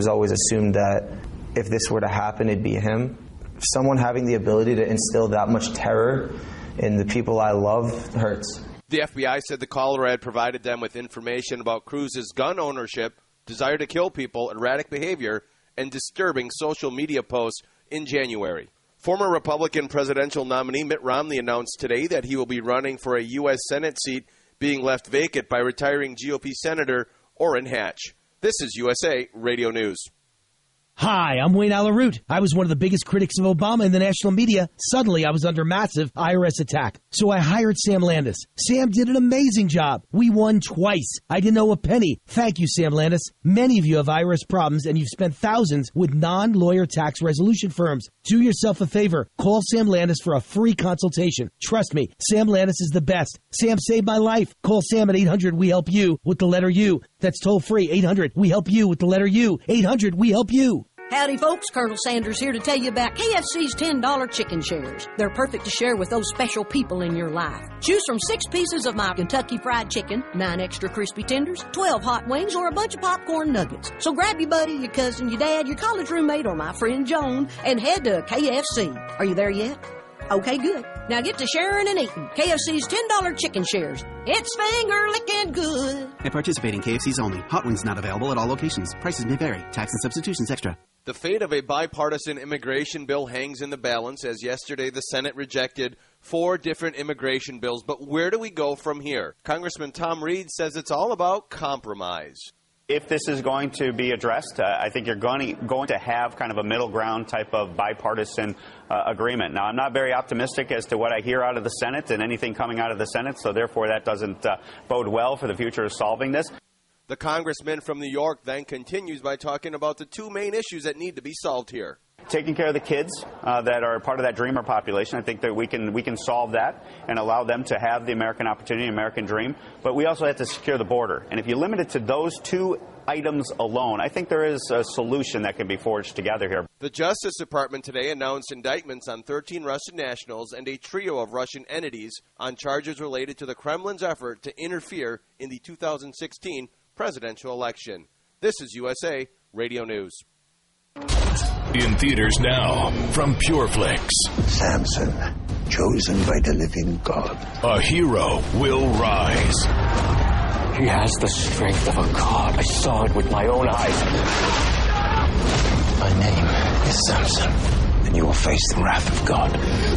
was always assumed that if this were to happen, it'd be him. Someone having the ability to instill that much terror in the people I love hurts. The FBI said the caller had provided them with information about Cruz's gun ownership, desire to kill people, erratic behavior, and disturbing social media posts in January. Former Republican presidential nominee Mitt Romney announced today that he will be running for a U.S. Senate seat being left vacant by retiring GOP Senator Orrin Hatch. This is USA Radio News. Hi, I'm Wayne Allyn Root. I was one of the biggest critics of Obama in the national media. Suddenly, I was under massive IRS attack. So I hired Sam Landis. Sam did an amazing job. We won twice. I didn't owe a penny. Thank you, Sam Landis. Many of you have IRS problems, and you've spent thousands with non-lawyer tax resolution firms. Do yourself a favor. Call Sam Landis for a free consultation. Trust me, Sam Landis is the best. Sam saved my life. Call Sam at 800-WE-HELP-YOU with the letter U. That's toll free. 800-WE-HELP-YOU with the letter U. 800-WE-HELP-YOU. Howdy, folks. Colonel Sanders here to tell you about KFC's $10 chicken shares. They're perfect to share with those special people in your life. Choose from 6 pieces of my Kentucky Fried Chicken, 9 extra crispy tenders, 12 hot wings, or a bunch of popcorn nuggets. So grab your buddy, your cousin, your dad, your college roommate, or my friend Joan, and head to KFC. Are you there yet? Okay, good. Now get to sharing and eating. KFC's $10 chicken shares. It's finger-licking good. At participating KFC's only. Hot wings not available at all locations. Prices may vary. Tax and substitutions extra. The fate of a bipartisan immigration bill hangs in the balance, as yesterday the Senate rejected 4 different immigration bills. But where do we go from here? Congressman Tom Reed says it's all about compromise. If this is going to be addressed, I think you're going to have kind of a middle ground type of bipartisan agreement. Now, I'm not very optimistic as to what I hear out of the Senate and anything coming out of the Senate, so therefore that doesn't bode well for the future of solving this. The congressman from New York then continues by talking about the 2 main issues that need to be solved here. Taking care of the kids that are part of that dreamer population. I think that we can solve that and allow them to have the American opportunity, American dream. But we also have to secure the border. And if you limit it to those 2 items alone, I think there is a solution that can be forged together here. The Justice Department today announced indictments on 13 Russian nationals and a trio of Russian entities on charges related to the Kremlin's effort to interfere in the 2016 presidential election. This is USA Radio News. In theaters now, from PureFlix. Samson, chosen by the living God. A hero will rise. He has the strength of a god. I saw it with my own eyes. My name is Samson, and you will face the wrath of God.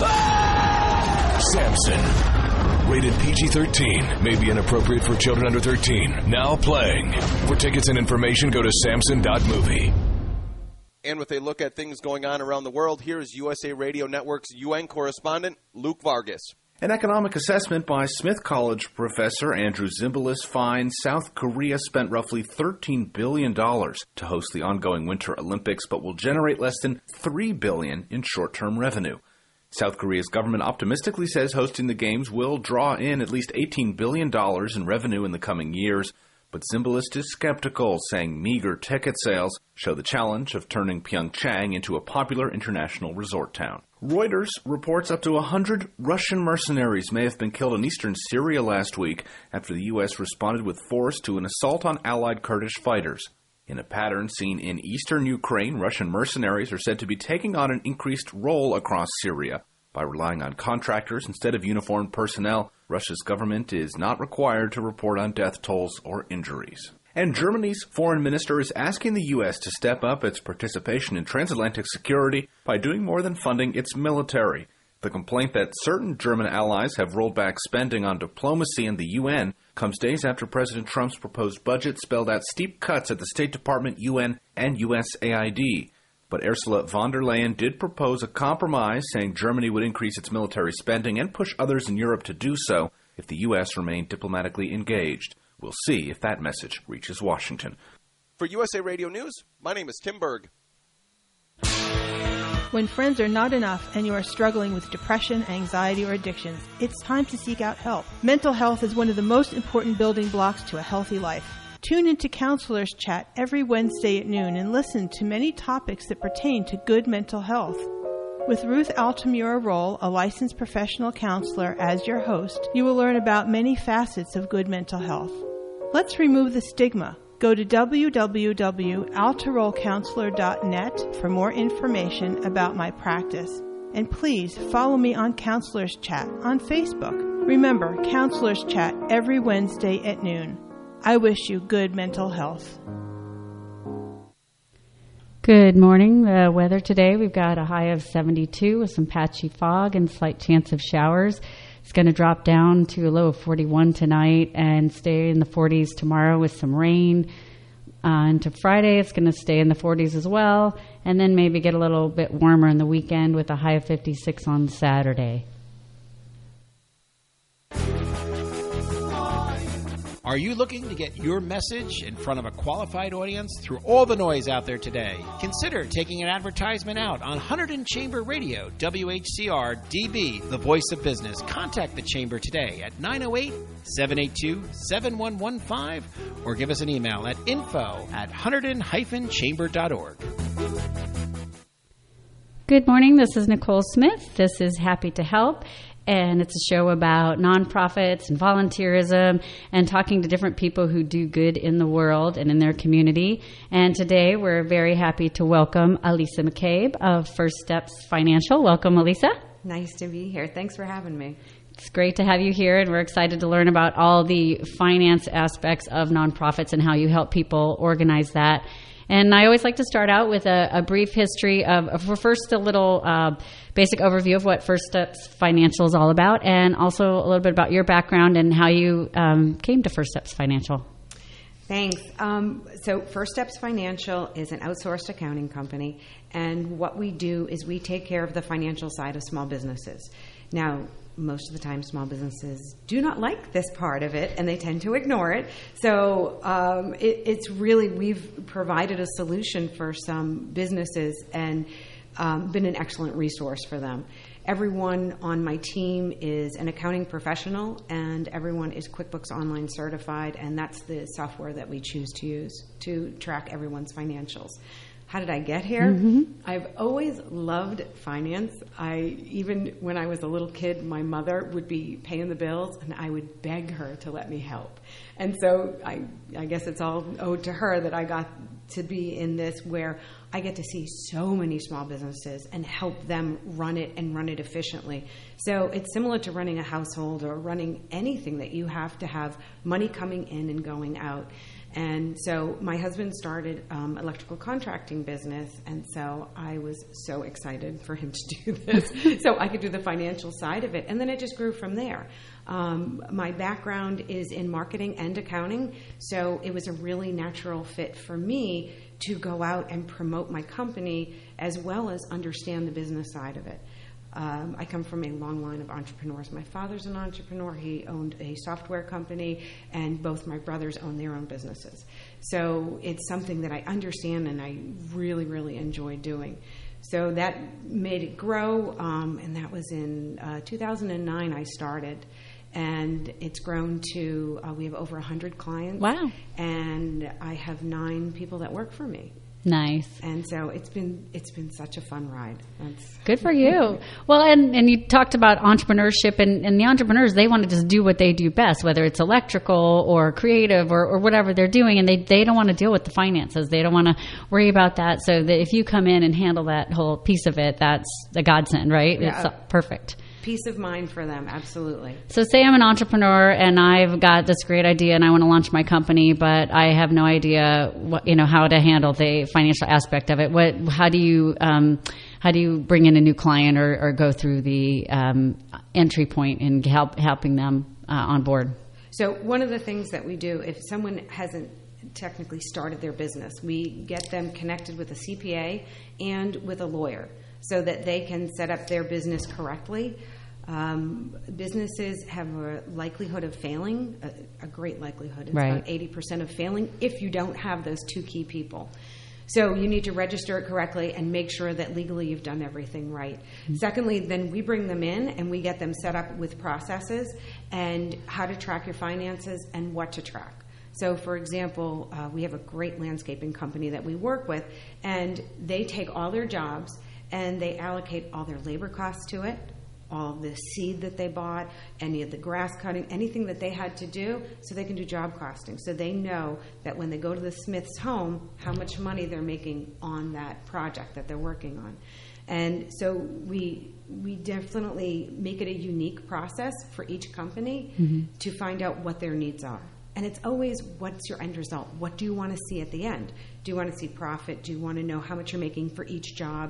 Samson. Rated PG-13. May be inappropriate for children under 13. Now playing. For tickets and information, go to samson.movie. And with a look at things going on around the world, here is USA Radio Network's UN correspondent, Luke Vargas. An economic assessment by Smith College professor Andrew Zimbalist finds South Korea spent roughly $13 billion to host the ongoing Winter Olympics, but will generate less than $3 billion in short-term revenue. South Korea's government optimistically says hosting the Games will draw in at least $18 billion in revenue in the coming years, but Zimbalist is skeptical, saying meager ticket sales show the challenge of turning Pyeongchang into a popular international resort town. Reuters reports up to 100 Russian mercenaries may have been killed in eastern Syria last week after the U.S. responded with force to an assault on allied Kurdish fighters. In a pattern seen in eastern Ukraine, Russian mercenaries are said to be taking on an increased role across Syria. By relying on contractors instead of uniformed personnel, Russia's government is not required to report on death tolls or injuries. And Germany's foreign minister is asking the U.S. to step up its participation in transatlantic security by doing more than funding its military. The complaint that certain German allies have rolled back spending on diplomacy and the UN comes days after President Trump's proposed budget spelled out steep cuts at the State Department, UN, and USAID. But Ursula von der Leyen did propose a compromise, saying Germany would increase its military spending and push others in Europe to do so if the U.S. remained diplomatically engaged. We'll see if that message reaches Washington. For USA Radio News, my name is Tim Berg. When friends are not enough and you are struggling with depression, anxiety, or addictions, it's time to seek out help. Mental health is one of the most important building blocks to a healthy life. Tune into Counselors Chat every Wednesday at noon and listen to many topics that pertain to good mental health. With Ruth Altamura Roll, a licensed professional counselor, as your host, you will learn about many facets of good mental health. Let's remove the stigma. Go to www.alterollcounselor.net for more information about my practice. And please follow me on Counselors Chat on Facebook. Remember, Counselors Chat every Wednesday at noon. I wish you good mental health. Good morning. The weather today, we've got a high of 72 with some patchy fog and slight chance of showers. It's going to drop down to a low of 41 tonight and stay in the 40s tomorrow with some rain. Into Friday, it's going to stay in the 40s as well, and then maybe get a little bit warmer in the weekend with a high of 56 on Saturday. Are you looking to get your message in front of a qualified audience through all the noise out there today? Consider taking an advertisement out on Hunterdon Chamber Radio, WHCR DB, the voice of business. Contact the Chamber today at 908-782-7115 or give us an email at info@hunterdon-chamber.org. Good morning. This is Nicole Smith. This is Happy to Help. And it's a show about nonprofits and volunteerism and talking to different people who do good in the world and in their community. And today we're very happy to welcome Alisa McCabe of First Steps Financial. Welcome, Alisa. Nice to be here. Thanks for having me. It's great to have you here, and we're excited to learn about all the finance aspects of nonprofits and how you help people organize that. And I always like to start out with a brief history of first a little basic overview of what First Steps Financial is all about, and also a little bit about your background and how you came to First Steps Financial. Thanks. So First Steps Financial is an outsourced accounting company, and what we do is we take care of the financial side of small businesses. Now, most of the time, small businesses do not like this part of it, and they tend to ignore it. So it's really, we've provided a solution for some businesses and been an excellent resource for them. Everyone on my team is an accounting professional, and everyone is QuickBooks Online certified, and that's the software that we choose to use to track everyone's financials. How did I get here? Mm-hmm. I've always loved finance. Even when I was a little kid, my mother would be paying the bills, and I would beg her to let me help. And so I guess it's all owed to her that I got to be in this, where I get to see so many small businesses and help them run it and run it efficiently. So it's similar to running a household or running anything that you have to have money coming in and going out. And so my husband started electrical contracting business, and so I was so excited for him to do this so I could do the financial side of it. And then it just grew from there. My background is in marketing and accounting, so it was a really natural fit for me to go out and promote my company as well as understand the business side of it. I come from a long line of entrepreneurs. My father's an entrepreneur. He owned a software company, and both my brothers own their own businesses. So it's something that I understand and I really, really enjoy doing. So that made it grow, and that was in 2009 I started. And it's grown to, we have over 100 clients. Wow. And I have 9 people that work for me. Nice. And so it's been such a fun ride. That's good for you. Well, and you talked about entrepreneurship, and the entrepreneurs, they want to just do what they do best, whether it's electrical or creative or whatever they're doing, and they don't want to deal with the finances. They don't want to worry about that. So that if you come in and handle that whole piece of it, that's a godsend, right? Yeah. It's perfect. Peace of mind for them, absolutely. So say I'm an entrepreneur and I've got this great idea and I want to launch my company, but I have no idea how to handle the financial aspect of it. How do you bring in a new client or go through the entry point and helping them on board? So one of the things that we do, if someone hasn't technically started their business, we get them connected with a CPA and with a lawyer so that they can set up their business correctly. Businesses have a likelihood of failing, a great likelihood. It's about 80% of failing if you don't have those 2 key people. So you need to register it correctly and make sure that legally you've done everything right. Mm-hmm. Secondly, then we bring them in and we get them set up with processes and how to track your finances and what to track. So, for example, we have a great landscaping company that we work with, and they take all their jobs and they allocate all their labor costs to it, all of the seed that they bought, any of the grass cutting, anything that they had to do, so they can do job costing. So they know that when they go to the Smith's home, how much money they're making on that project that they're working on. And so we definitely make it a unique process for each company to find out what their needs are. And it's always, what's your end result? What do you want to see at the end? Do you want to see profit? Do you want to know how much you're making for each job?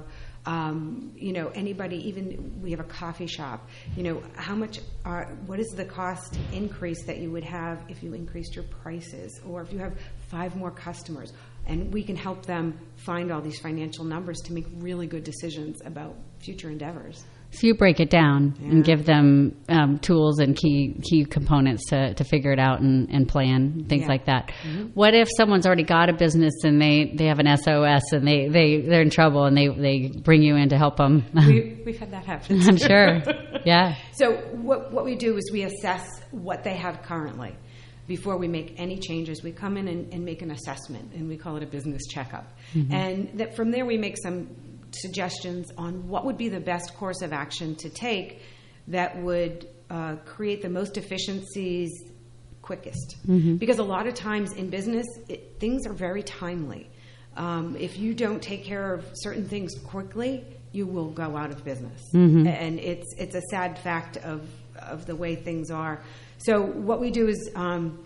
Anybody, even we have a coffee shop, how much what is the cost increase that you would have if you increased your prices, or if you have 5 more customers? And we can help them find all these financial numbers to make really good decisions about future endeavors. So you break it down and give them tools and key components to figure it out and plan, things like that. Mm-hmm. What if someone's already got a business and they have an SOS and they're in trouble and they bring you in to help them? We've had that happen. I'm sure. Yeah. So what we do is we assess what they have currently. Before we make any changes, we come in and make an assessment, and we call it a business checkup. Mm-hmm. And that from there we make some suggestions on what would be the best course of action to take that would create the most efficiencies quickest. Mm-hmm. Because a lot of times in business, things are very timely. If you don't take care of certain things quickly, you will go out of business. Mm-hmm. And it's a sad fact of the way things are. So what we do is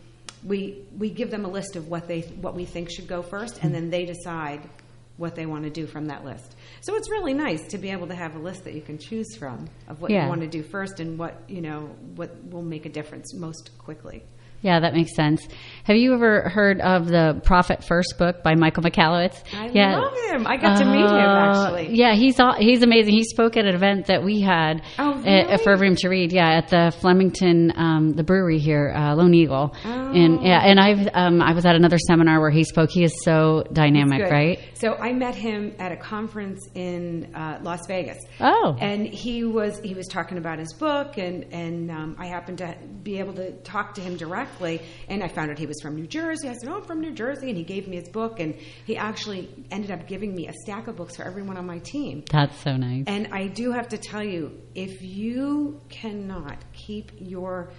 we give them a list of what we think should go first, and then they decide what they want to do from that list. So it's really nice to be able to have a list that you can choose from of what you want to do first and what will make a difference most quickly. Yeah, that makes sense. Have you ever heard of the Profit First book by Michael Michalowicz? I love him. I got to meet him, actually. Yeah, he's amazing. He spoke at an event that we had for Room to Read. Yeah, at the Flemington, the brewery here, Lone Eagle. Oh. And I was at another seminar where he spoke. He is so dynamic, right? So I met him at a conference in Las Vegas. Oh, and he was talking about his book, and I happened to be able to talk to him directly. And I found out he was from New Jersey. I said, I'm from New Jersey. And he gave me his book. And he actually ended up giving me a stack of books for everyone on my team. That's so nice. And I do have to tell you, if you cannot keep your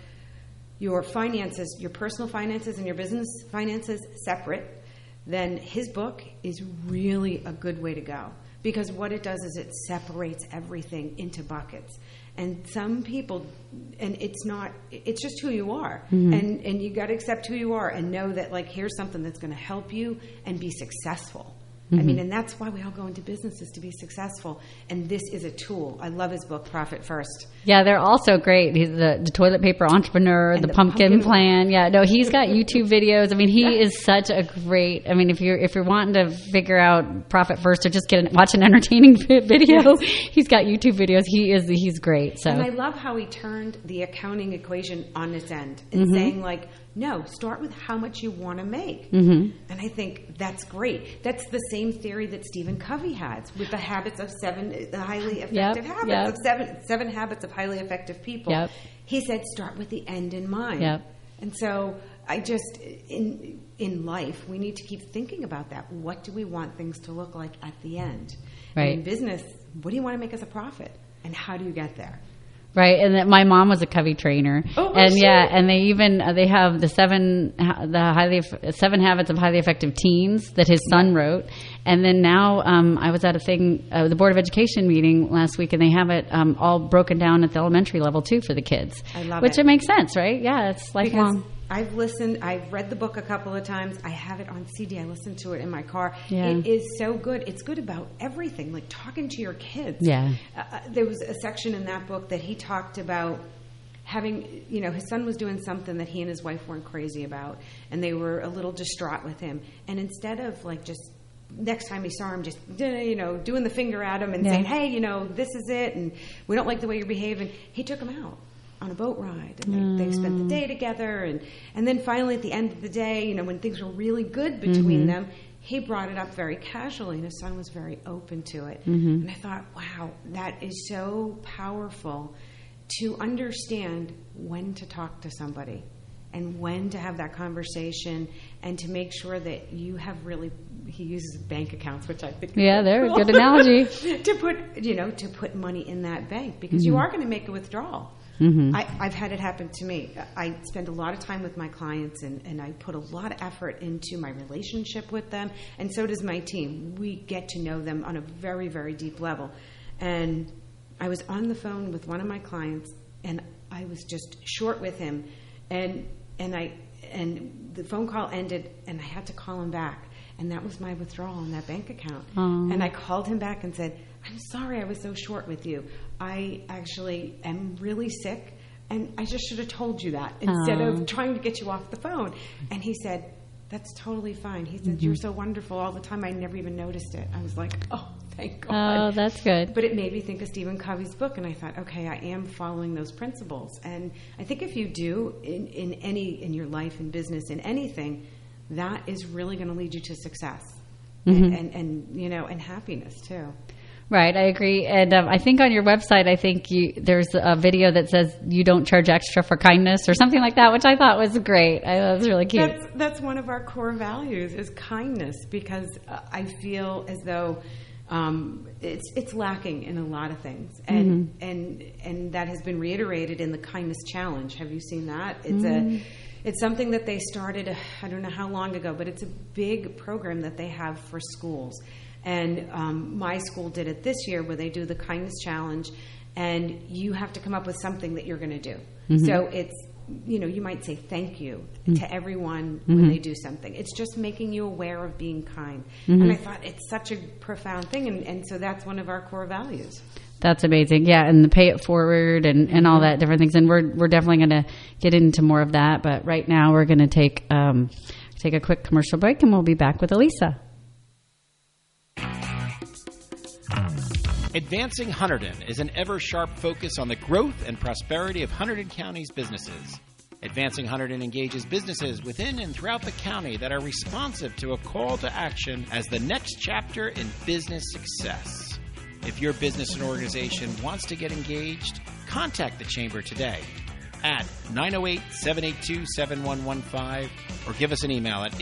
finances, your personal finances and your business finances separate, then his book is really a good way to go. Because what it does is it separates everything into buckets. And some people, and it's just who you are. Mm-hmm. And you got to accept who you are and know that, here's something that's going to help you and be successful. Mm-hmm. I mean, and that's why we all go into business, is to be successful. And this is a tool. I love his book, Profit First. Yeah, they're all so great. He's the toilet paper entrepreneur, the pumpkin plan. Yeah, no, he's got YouTube videos. I mean, he is such a great. I mean, if you're wanting to figure out Profit First or just watch an entertaining video, he's got YouTube videos. He's great. So, and I love how he turned the accounting equation on its end and saying no, start with how much you want to make. Mm-hmm. And I think that's great. That's the same theory that Stephen Covey has with the habits of the highly effective habits of seven habits of highly effective people. Yep. He said, start with the end in mind. Yep. And so I just, in life, we need to keep thinking about that. What do we want things to look like at the end? Right. And in business, what do you want to make as a profit? And how do you get there? Right, and my mom was a Covey trainer, and and they have the seven habits of highly effective teens that his son wrote, and then now I was at a thing, the Board of Education meeting last week, and they have it all broken down at the elementary level too for the kids. I love it, makes sense, right? Yeah, it's lifelong. Because I've read the book a couple of times. I have it on CD. I listen to it in my car. Yeah. It is so good. It's good about everything, like talking to your kids. Yeah. There was a section in that book that he talked about having, his son was doing something that he and his wife weren't crazy about, and they were a little distraught with him. And instead of just next time he saw him, just doing the finger at him and saying, hey, this is it, and we don't like the way you're behaving, he took him out on a boat ride, and they spent the day together, and then finally at the end of the day, when things were really good between them, he brought it up very casually, and his son was very open to it. Mm-hmm. And I thought, wow, that is so powerful to understand when to talk to somebody and when to have that conversation, and to make sure that you have really he uses bank accounts, which I think they're cool. a good analogy. to put money in that bank, because you are going to make a withdrawal. I've had it happen to me. I spend a lot of time with my clients, and I put a lot of effort into my relationship with them, and so does my team. We get to know them on a very, very deep level. And I was on the phone with one of my clients, and I was just short with him, and the phone call ended, and I had to call him back, and that was my withdrawal in that bank account. And I called him back and said, I'm sorry I was so short with you. I actually am really sick, and I just should have told you that instead of trying to get you off the phone. And he said, that's totally fine. He said, you're so wonderful all the time. I never even noticed it. I was like, oh, thank God. Oh, that's good. But it made me think of Stephen Covey's book, and I thought, okay, I am following those principles. And I think if you do in your life, in business, in anything, that is really going to lead you to success and happiness too. Right, I agree. And I think on your website, there's a video that says you don't charge extra for kindness or something like that, which I thought was great. That was really cute. That's one of our core values is kindness, because I feel as though it's lacking in a lot of things, and that has been reiterated in the Kindness Challenge. Have you seen that? It's something that they started, I don't know how long ago, but it's a big program that they have for schools. And my school did it this year, where they do the Kindness Challenge, and you have to come up with something that you're going to do. So it's, you might say thank you to everyone when they do something. It's just making you aware of being kind. And I thought it's such a profound thing, and so that's one of our core values. That's amazing. Yeah, and the pay it forward and all that different things. And we're definitely going to get into more of that. But right now we're going to take a quick commercial break, and we'll be back with Elisa. Advancing Hunterdon is an ever-sharp focus on the growth and prosperity of Hunterdon County's businesses. Advancing Hunterdon engages businesses within and throughout the county that are responsive to a call to action as the next chapter in business success. If your business and organization wants to get engaged, contact the Chamber today at 908-782-7115 or give us an email at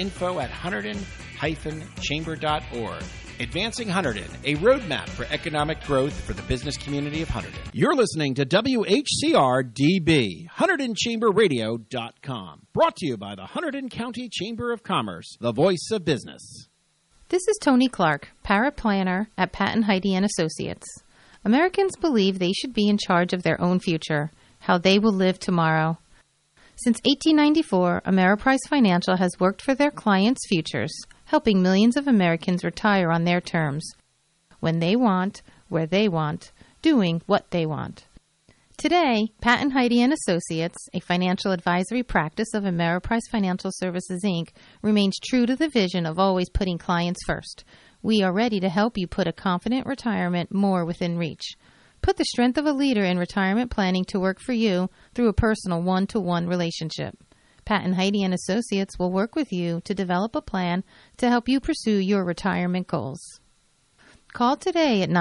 info@hunterdon-chamber.org. Advancing Hunterdon, a roadmap for economic growth for the business community of Hunterdon. You're listening to WHCR-DB, HunterdonChamberRadio.com. Brought to you by the Hunterdon County Chamber of Commerce, the voice of business. This is Tony Clark, paraplanner at Patton Heide & Associates. Americans believe they should be in charge of their own future, how they will live tomorrow. Since 1894, Ameriprise Financial has worked for their clients' futures, helping millions of Americans retire on their terms, when they want, where they want, doing what they want. Today, Patton Heide & Associates, a financial advisory practice of Ameriprise Financial Services, Inc., remains true to the vision of always putting clients first. We are ready to help you put a confident retirement more within reach. Put the strength of a leader in retirement planning to work for you through a personal one-to-one relationship. Patton Heide & Associates will work with you to develop a plan to help you pursue your retirement goals. Call today at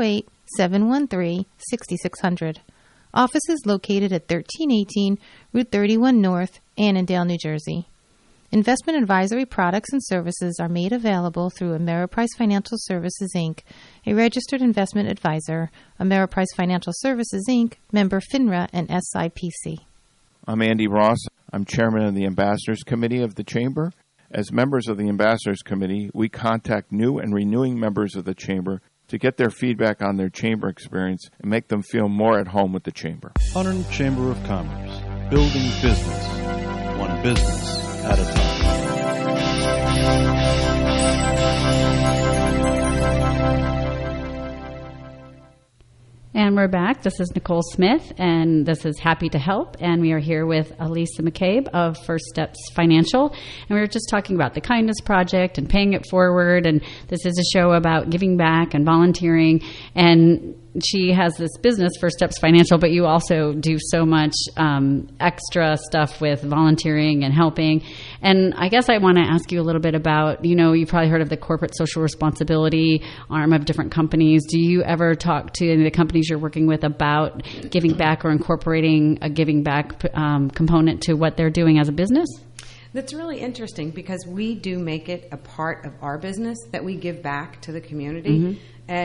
908-713-6600. Office is located at 1318 Route 31 North, Annandale, New Jersey. Investment advisory products and services are made available through Ameriprise Financial Services, Inc., a registered investment advisor, Ameriprise Financial Services, Inc., member FINRA and SIPC. I'm Andy Ross. I'm chairman of the Ambassadors Committee of the Chamber. As members of the Ambassadors Committee, we contact new and renewing members of the Chamber to get their feedback on their Chamber experience and make them feel more at home with the Chamber. Hunterdon Chamber of Commerce, building business, one business at a time. And we're back. This is Nicole Smith, and this is Happy to Help. And we are here with Elisa McCabe of First Steps Financial. And we were just talking about the Kindness Project and paying it forward. And this is a show about giving back and volunteering. And she has this business, First Steps Financial, but you also do so much extra stuff with volunteering and helping. And I guess I want to ask you a little bit about, you've probably heard of the corporate social responsibility arm of different companies. Do you ever talk to any of the companies you're working with about giving back or incorporating a giving back component to what they're doing as a business? That's really interesting because we do make it a part of our business that we give back to the community. Mm-hmm.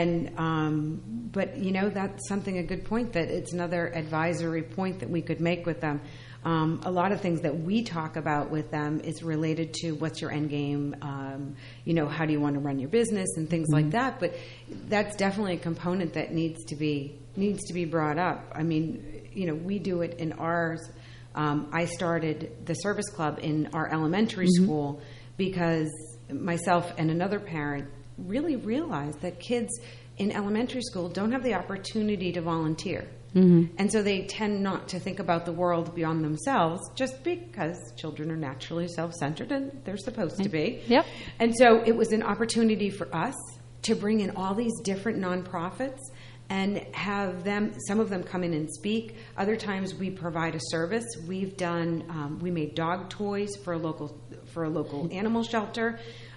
And, but that's a good point, that it's another advisory point that we could make with them. A lot of things that we talk about with them is related to what's your end game, how do you want to run your business and things like that. But that's definitely a component that needs to be brought up. I mean, we do it in ours. I started the service club in our elementary school because myself and another parent really realized that kids in elementary school don't have the opportunity to volunteer. Mm-hmm. And so they tend not to think about the world beyond themselves just because children are naturally self-centered and they're supposed to be. Yep. And so it was an opportunity for us to bring in all these different nonprofits and have them, some of them come in and speak. Other times we provide a service. We've done, we made dog toys for a local animal shelter.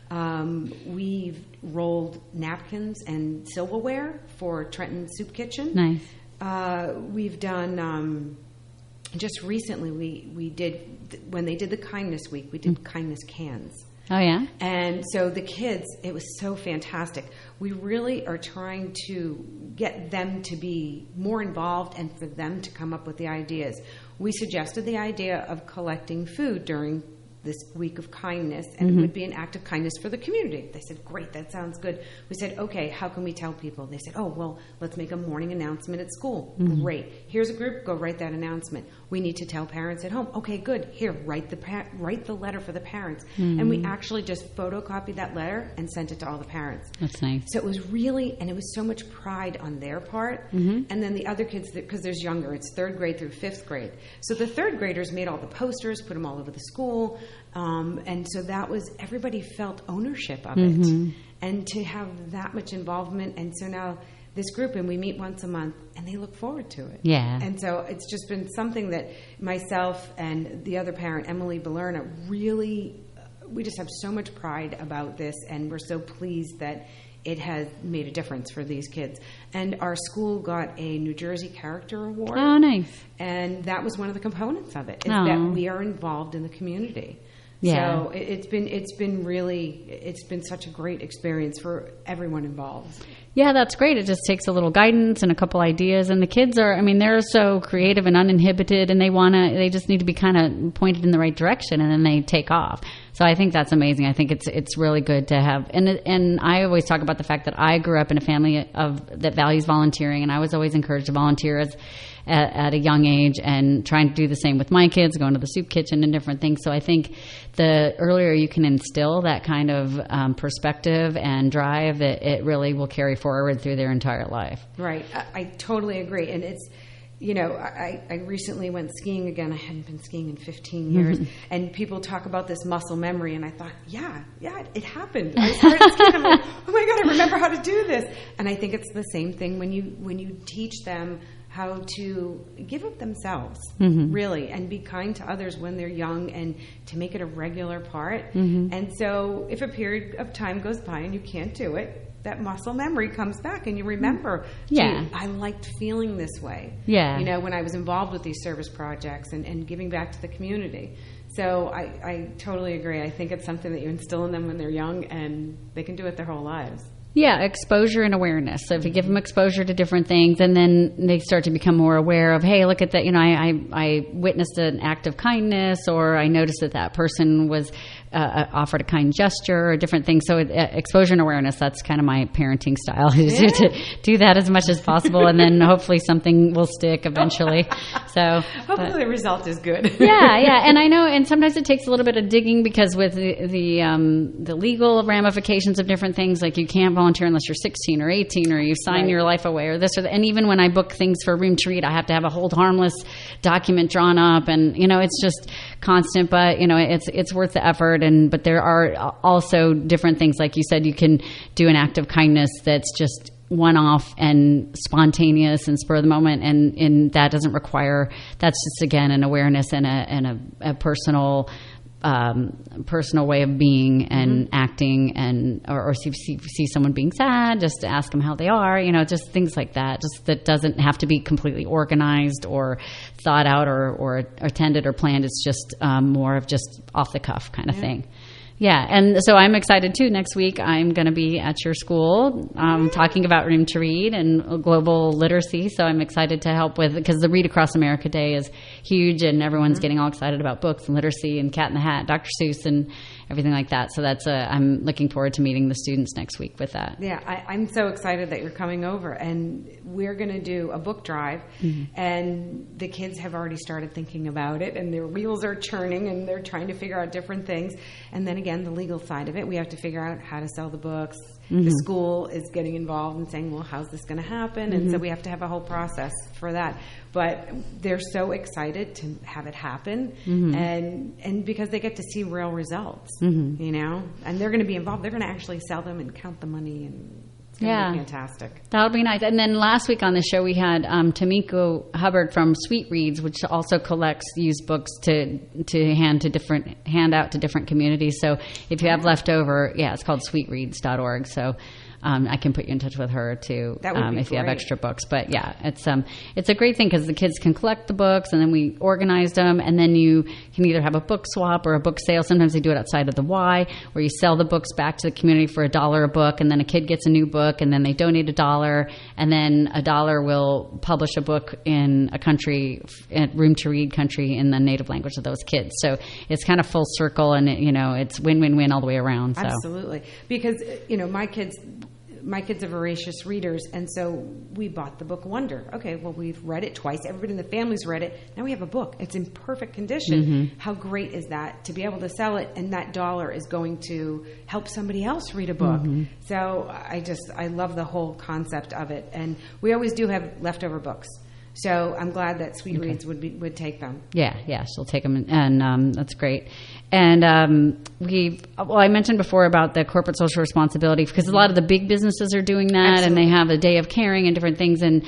We've rolled napkins and silverware for Trenton Soup Kitchen. Nice. We've done, just recently we did, when they did the Kindness Week, we did kindness cans. Oh, yeah? And so the kids, it was so fantastic. We really are trying to get them to be more involved and for them to come up with the ideas. We suggested the idea of collecting food during this week of kindness, and it would be an act of kindness for the community. They said, great, that sounds good. We said, okay, how can we tell people? They said, oh, well, let's make a morning announcement at school. Great. Here's a group, go write that announcement. We need to tell parents at home. Okay, good. Here, write the letter for the parents. And we actually just photocopied that letter and sent it to all the parents. That's nice. So it was really, and it was so much pride on their part. And then the other kids, because there's younger, it's 3rd grade through 5th grade. So the 3rd graders made all the posters, put them all over the school. And so that was, everybody felt ownership of it. And to have that much involvement. And so now this group, and we meet once a month, and they look forward to it. Yeah. And so it's just been something that myself and the other parent, Emily Balerna, really, we just have so much pride about this, and we're so pleased that it has made a difference for these kids. And our school got a New Jersey Character Award. Oh, nice. And that was one of the components of it, is that we are involved in the community. Yeah. So it's been such a great experience for everyone involved. Yeah, that's great. It just takes a little guidance and a couple ideas. And the kids are, I mean, they're so creative and uninhibited, and they just need to be kind of pointed in the right direction, and then they take off. So I think that's amazing. I think it's really good to have, and I always talk about the fact that I grew up in a family that values volunteering, and I was always encouraged to volunteer at a young age, and trying to do the same with my kids, going to the soup kitchen and different things. So I think the earlier you can instill that kind of perspective and drive, it really will carry forward through their entire life. Right. I totally agree. And it's, I recently went skiing again. I hadn't been skiing in 15 years. And people talk about this muscle memory. And I thought, yeah, it happened. I started skiing. I'm like, oh my God, I remember how to do this. And I think it's the same thing when you teach them how to give up themselves, really, and be kind to others when they're young, and to make it a regular part. And so if a period of time goes by and you can't do it, that muscle memory comes back, and you remember, gee, I liked feeling this way. Yeah. When I was involved with these service projects and giving back to the community. So I totally agree. I think it's something that you instill in them when they're young, and they can do it their whole lives. Yeah, exposure and awareness. So if you give them exposure to different things, and then they start to become more aware of, hey, look at that, I witnessed an act of kindness, or I noticed that person was offered a kind gesture, or different things. So exposure and awareness, that's kind of my parenting style, is to do that as much as possible, and then hopefully something will stick eventually. So hopefully the result is good. Yeah. And I know, and sometimes it takes a little bit of digging, because with the legal ramifications of different things, like you can't volunteer unless you're 16 or 18, or you sign your life away, or this or that. And even when I book things for Room to Read, I have to have a hold harmless document drawn up, and it's just constant, but it's worth the effort. But there are also different things, like you said, you can do an act of kindness that's just one-off and spontaneous and spur of the moment, and that doesn't require, that's just, again, an awareness and a personal personal way of being and acting, and or see someone being sad, just to ask them how they are, just things like that. Just that doesn't have to be completely organized or thought out or attended or planned. It's just more of just off the cuff kind of thing. Yeah, and so I'm excited too. Next week I'm going to be at your school talking about Room to Read and global literacy. So I'm excited to help with, because the Read Across America Day is huge and everyone's getting all excited about books and literacy and Cat in the Hat, Dr. Seuss and everything like that. So that's I'm looking forward to meeting the students next week with that. Yeah, I'm so excited that you're coming over, and we're going to do a book drive, and the kids have already started thinking about it, and their wheels are churning, and they're trying to figure out different things. And then again, the legal side of it, we have to figure out how to sell the books. The school is getting involved and saying, well, how's this going to happen? And so we have to have a whole process for that. But they're so excited to have it happen, and because they get to see real results, and they're going to be involved. They're going to actually sell them and count the money, and it's going to be fantastic. That'll be nice. And then last week on the show, we had Tamiko Hubbard from Sweet Reads, which also collects used books to hand out to different communities. So if you have leftover, it's called sweetreads.org. So I can put you in touch with her too if you have extra books. But it's a great thing because the kids can collect the books, and then we organize them, and then you can either have a book swap or a book sale. Sometimes they do it outside of the Y, where you sell the books back to the community for $1 a book, and then a kid gets a new book, and then they donate $1, and then $1 will publish a book in a country, Room to Read country, in the native language of those kids. So it's kind of full circle, and it's win-win-win all the way around. So. Absolutely, because my kids are voracious readers, and so we bought the book Wonder. Okay, well, we've read it twice. Everybody in the family's read it. Now we have a book. It's in perfect condition. How great is that to be able to sell it, and that $1 is going to help somebody else read a book. So I love the whole concept of it, and we always do have leftover books. So I'm glad that Sweet Reads would take them. Yeah, she'll take them, and that's great. And I mentioned before about the corporate social responsibility, because a lot of the big businesses are doing that. Absolutely. And they have a day of caring and different things, and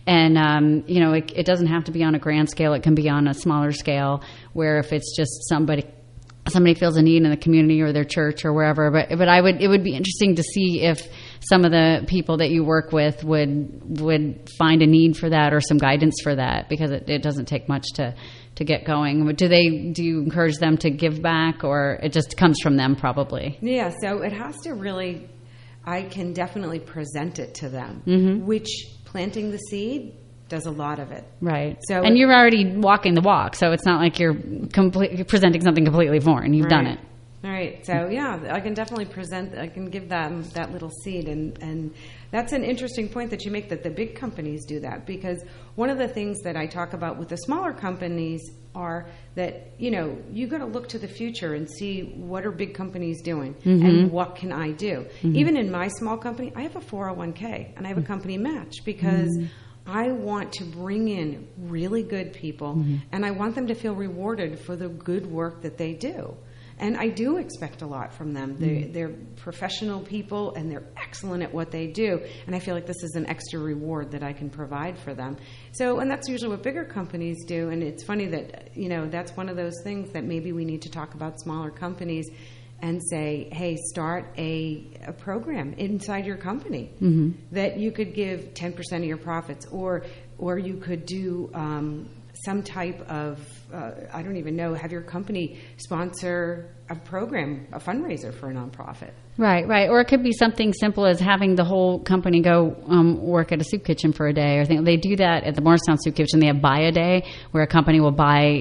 it doesn't have to be on a grand scale. It can be on a smaller scale, where if it's just somebody feels a need in the community or their church or wherever. But it would be interesting to see if some of the people that you work with would find a need for that or some guidance for that, because it doesn't take much to get going. Do you encourage them to give back, or it just comes from them probably? Yeah, so it has to really, I can definitely present it to them, which planting the seed does a lot of it. Right. So, and you're already walking the walk, so it's not like you're presenting something completely foreign. You've done it. All right. So, I can definitely I can give them that little seed. And that's an interesting point that you make, that the big companies do that. Because one of the things that I talk about with the smaller companies are that, you got to look to the future and see what are big companies doing and what can I do. Even in my small company, I have a 401k and I have a company match, because I want to bring in really good people, and I want them to feel rewarded for the good work that they do. And I do expect a lot from them. They're professional people, and they're excellent at what they do. And I feel like this is an extra reward that I can provide for them. So, and that's usually what bigger companies do. And it's funny that, that's one of those things that maybe we need to talk about smaller companies and say, hey, start a program inside your company that you could give 10% of your profits, or you could do some type of, I don't even know, have your company sponsor a program, a fundraiser for a nonprofit. Right. Or it could be something simple as having the whole company go work at a soup kitchen for a day. Or they do that at the Morristown Soup Kitchen. They have Buy a Day, where a company will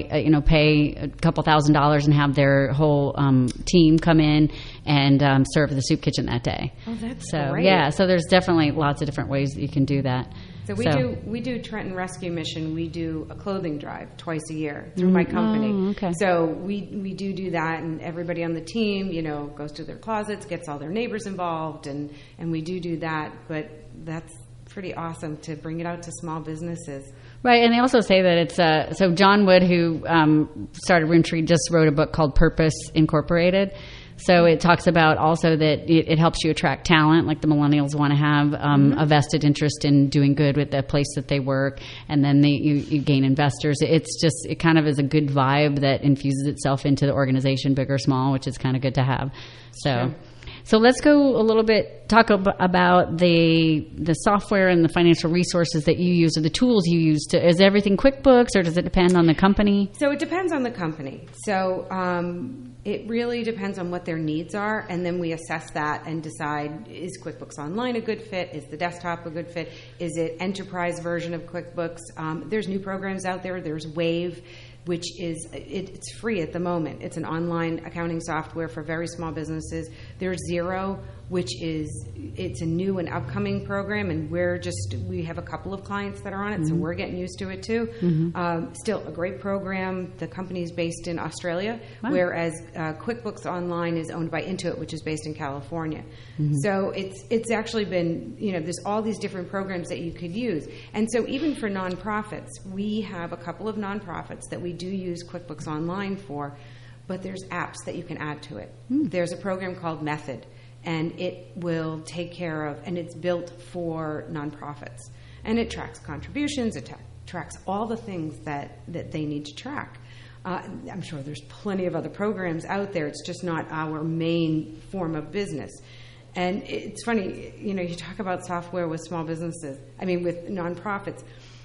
pay a couple $1,000s and have their whole team come in and serve the soup kitchen that day. Oh, that's great. Yeah, so there's definitely lots of different ways that you can do that. So we do Trenton Rescue Mission. We do a clothing drive twice a year through my company. Oh, okay. So we do that, and everybody on the team, goes to their closets, gets all their neighbors involved, and we do that. But that's pretty awesome to bring it out to small businesses. Right, and they also say that it's so John Wood, who started Room to Read, just wrote a book called Purpose Incorporated. So it talks about also that it helps you attract talent, like the millennials want to have a vested interest in doing good with the place that they work, and then you gain investors. It kind of is a good vibe that infuses itself into the organization, big or small, which is kind of good to have. So let's go a little bit, talk about the software and the financial resources that you use, or the tools you use. Is everything QuickBooks, or does it depend on the company? So it depends on the company. So it really depends on what their needs are, and then we assess that and decide, is QuickBooks Online a good fit? Is the desktop a good fit? Is it enterprise version of QuickBooks? There's new programs out there. There's Wave, which is it's free at the moment. It's an online accounting software for very small businesses. There's Xero, which it's a new and upcoming program, and we have a couple of clients that are on it, so we're getting used to it too. Still a great program. The company is based in Australia, whereas QuickBooks Online is owned by Intuit, which is based in California. So it's actually been, there's all these different programs that you could use. And so even for nonprofits, we have a couple of nonprofits that we do use QuickBooks Online for, but there's apps that you can add to it. There's a program called Method, and it will take care of, and it's built for nonprofits. And it tracks contributions, it tracks all the things that they need to track. I'm sure there's plenty of other programs out there. It's just not our main form of business. And it's funny, you talk about software with small businesses, with nonprofits.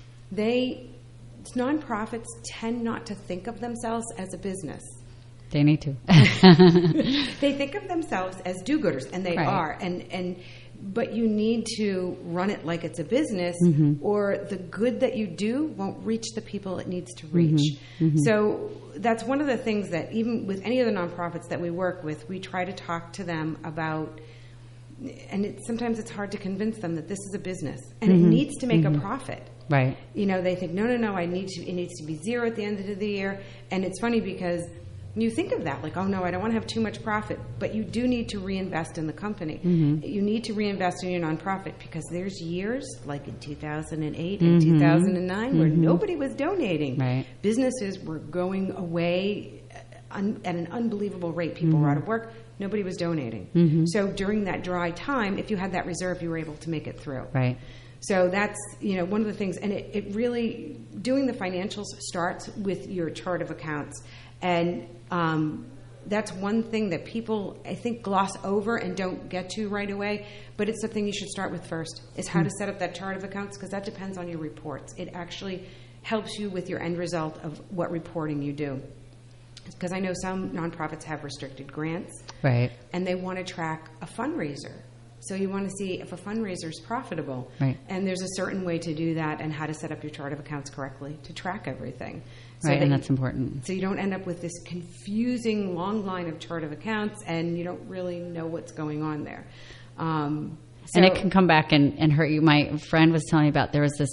Nonprofits tend not to think of themselves as a business. They need to. They think of themselves as do-gooders, and they are. But you need to run it like it's a business, or the good that you do won't reach the people it needs to reach. So that's one of the things that even with any of the nonprofits that we work with, we try to talk to them about. And sometimes it's hard to convince them that this is a business and it needs to make a profit. Right. They think, no, it needs to be zero at the end of the year. And it's funny because you think of that like, oh no, I don't want to have too much profit, but you do need to reinvest in the company. You need to reinvest in your nonprofit because there's years like in 2008 and 2009 where nobody was donating. Right. Businesses were going away at an unbelievable rate. People were out of work. Nobody was donating. So during that dry time, if you had that reserve, you were able to make it through. Right. So that's, one of the things. And it really, doing the financials starts with your chart of accounts. And that's one thing that people, I think, gloss over and don't get to right away. But it's something you should start with first, is how to set up that chart of accounts, because that depends on your reports. It actually helps you with your end result of what reporting you do. Because I know some nonprofits have restricted grants. Right. And they want to track a fundraiser. So you want to see if a fundraiser is profitable. Right. And there's a certain way to do that and how to set up your chart of accounts correctly to track everything. So right, and that's important. So you don't end up with this confusing long line of chart of accounts and you don't really know what's going on there. And it can come back and hurt you. My friend was telling me about there was this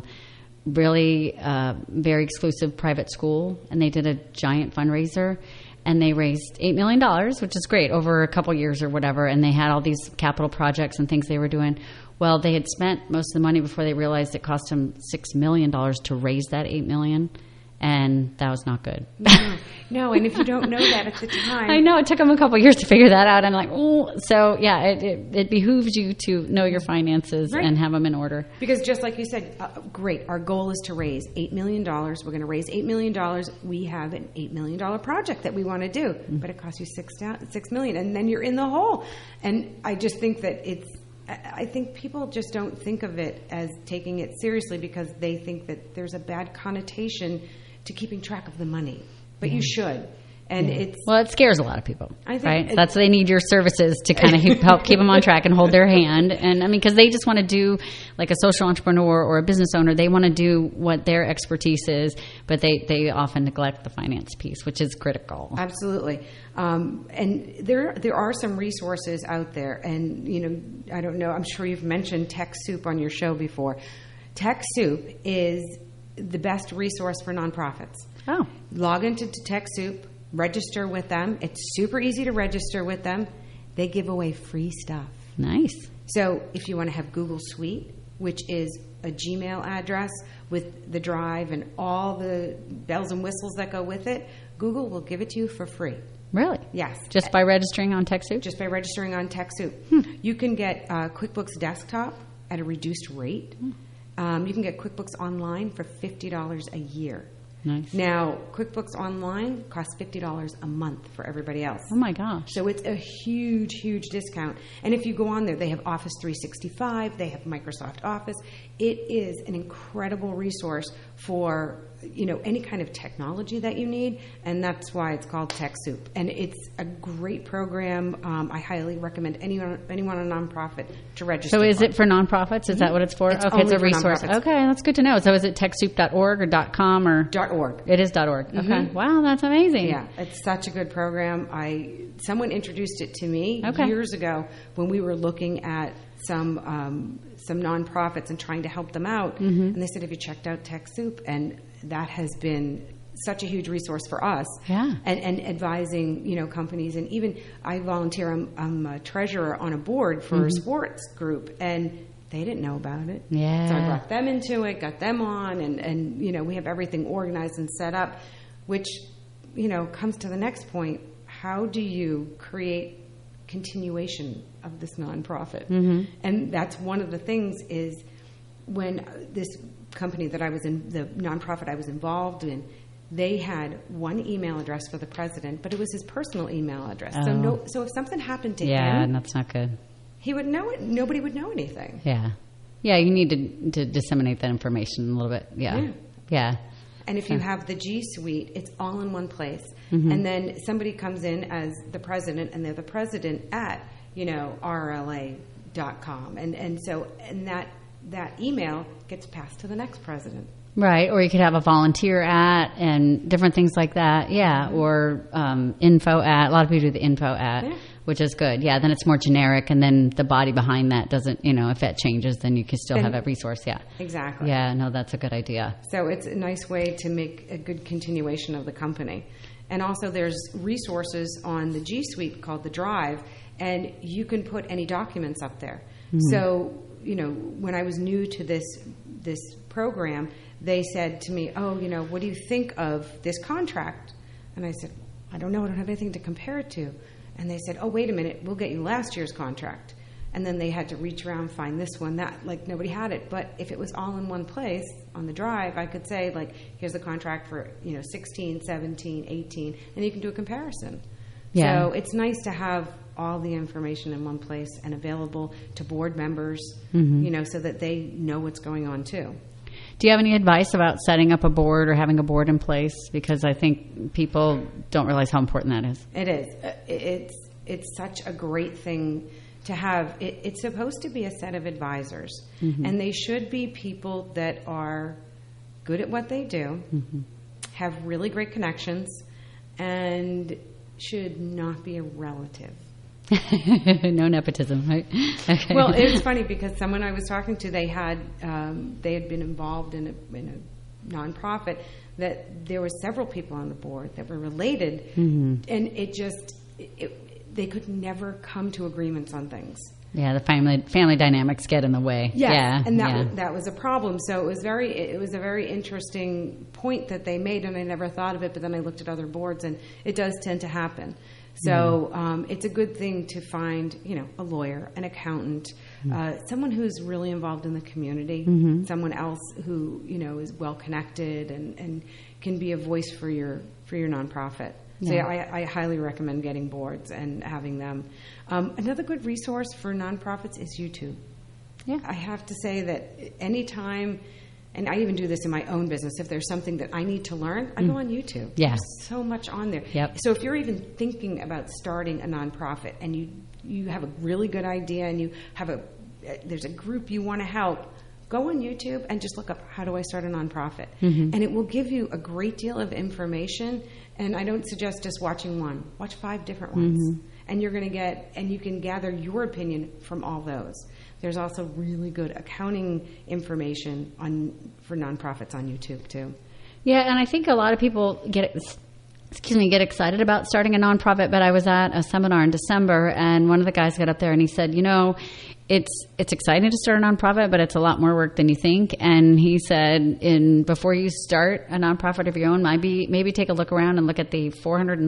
really very exclusive private school, and they did a giant fundraiser, and they raised $8 million, which is great, over a couple years or whatever, and they had all these capital projects and things they were doing. Well, they had spent most of the money before they realized it cost them $6 million to raise that $8 million. And that was not good. No, and if you don't know that at the time. I know, it took them a couple of years to figure that out. And like, oh, so yeah, it behooves you to know your finances and have them in order. Because just like you said, great, our goal is to raise $8 million. We're going to raise $8 million. We have an $8 million project that we want to do, but it costs you $6 million, and then you're in the hole. And I just think that I think people just don't think of it as taking it seriously because they think that there's a bad connotation to keeping track of the money, but you should. And it scares a lot of people, I think right? That's why they need your services to kind of help keep them on track and hold their hand. And because they just want to do, like a social entrepreneur or a business owner, they want to do what their expertise is, but they often neglect the finance piece, which is critical. Absolutely. And there are some resources out there, and I don't know, I'm sure you've mentioned TechSoup on your show before. TechSoup is the best resource for nonprofits. Oh. Log into TechSoup. Register with them. It's super easy to register with them. They give away free stuff. Nice. So if you want to have Google Suite, which is a Gmail address with the Drive and all the bells and whistles that go with it, Google will give it to you for free. Really? Yes. Just by registering on TechSoup? Just by registering on TechSoup. You can get QuickBooks Desktop at a reduced rate. You can get QuickBooks Online for $50 a year. Nice. Now, QuickBooks Online costs $50 a month for everybody else. Oh my gosh. So it's a huge, huge discount. And if you go on there, they have Office 365, they have Microsoft Office. It is an incredible resource for, you know, any kind of technology that you need, and that's why it's called TechSoup. And it's a great program. I highly recommend anyone a nonprofit to register. So is it for nonprofits? Is that what it's for? It's okay, it's only a for resource. nonprofits. Okay, that's good to know. So is it TechSoup.org or .com or .org? It is .org. Okay. Mhm. Wow, that's amazing. Yeah, it's such a good program. Someone introduced it to me years ago when we were looking at some nonprofits and trying to help them out. Mhm. And they said, have you checked out TechSoup? And that has been such a huge resource for us. Yeah. And advising, you know, companies. And even I volunteer, I'm a treasurer on a board for a sports group, and they didn't know about it. Yeah. So I brought them into it, got them on, and you know, we have everything organized and set up, which, you know, comes to the next point. How do you create continuation of this nonprofit? Mhm. And that's one of the things is when this company that I was in, the nonprofit I was involved in, they had one email address for the president, but it was his personal email address. Oh. So if something happened to Yeah, him, that's not good. he would know it. Nobody would know anything. Yeah. Yeah, you need to disseminate that information a little bit. Yeah. Yeah. And if you have the G Suite, it's all in one place. Mhm. And then somebody comes in as the president, and they're the president at, you know, RLA.com. And that email gets passed to the next president. Right, or you could have a volunteer at and different things like that. Yeah, or info at. A lot of people do the info at, which is good. Yeah, then it's more generic, and then the body behind that doesn't, you know, if that changes, then you can still Then- have that resource. Yeah. Exactly. Yeah, no, that's a good idea. So it's a nice way to make a good continuation of the company. And also there's resources on the G Suite called the Drive, and you can put any documents up there. Mhm. So, you know, when I was new to this program, they said to me, oh, you know, what do you think of this contract? And I said, I don't know. I don't have anything to compare it to. And they said, oh, wait a minute. We'll get you last year's contract. And then they had to reach around, find this one, that, like nobody had it. But if it was all in one place on the Drive, I could say, like, here's the contract for, you know, 16, 17, 18, and you can do a comparison. Yeah. So it's nice to have all the information in one place and available to board members, Mhm. you know, so that they know what's going on too. Do you have any advice about setting up a board or having a board in place? Because I think people don't realize how important that is. It is. It's such a great thing to have. It's supposed to be a set of advisors, Mhm. and they should be people that are good at what they do, Mhm. have really great connections, and should not be a relative. No nepotism, right? Okay. Well, it was funny because someone I was talking to, they had been involved in a nonprofit that there were several people on the board that were related, Mhm. and they could never come to agreements on things. Yeah, the family dynamics get in the way. Yes, Yeah, and yeah. that was a problem. So it was a very interesting point that they made, and I never thought of it. But then I looked at other boards, and it does tend to happen. So it's a good thing to find, you know, a lawyer, an accountant, someone who's really involved in the community, Mhm. someone else who, you know, is well connected and can be a voice for your nonprofit. So Yeah. I highly recommend getting boards and having them. Another good resource for nonprofits is YouTube. Yeah. I have to say that anytime, and I even do this in my own business, if there's something that I need to learn, I go on YouTube. Yeah. There's so much on there. Yep. So if you're even thinking about starting a nonprofit and you have a really good idea and you have there's a group you want to help, go on YouTube and just look up, how do I start a nonprofit? Mhm. And it will give you a great deal of information. And I don't suggest just watching one. Watch 5 different ones. Mhm. And you're going to and you can gather your opinion from all those. There's also really good accounting information for nonprofits on YouTube too. Yeah, and I think a lot of people get excited about starting a nonprofit, but I was at a seminar in December, and one of the guys got up there and he said, it's exciting to start a nonprofit, but it's a lot more work than you think. And he said, before you start a nonprofit of your own, maybe take a look around and look at the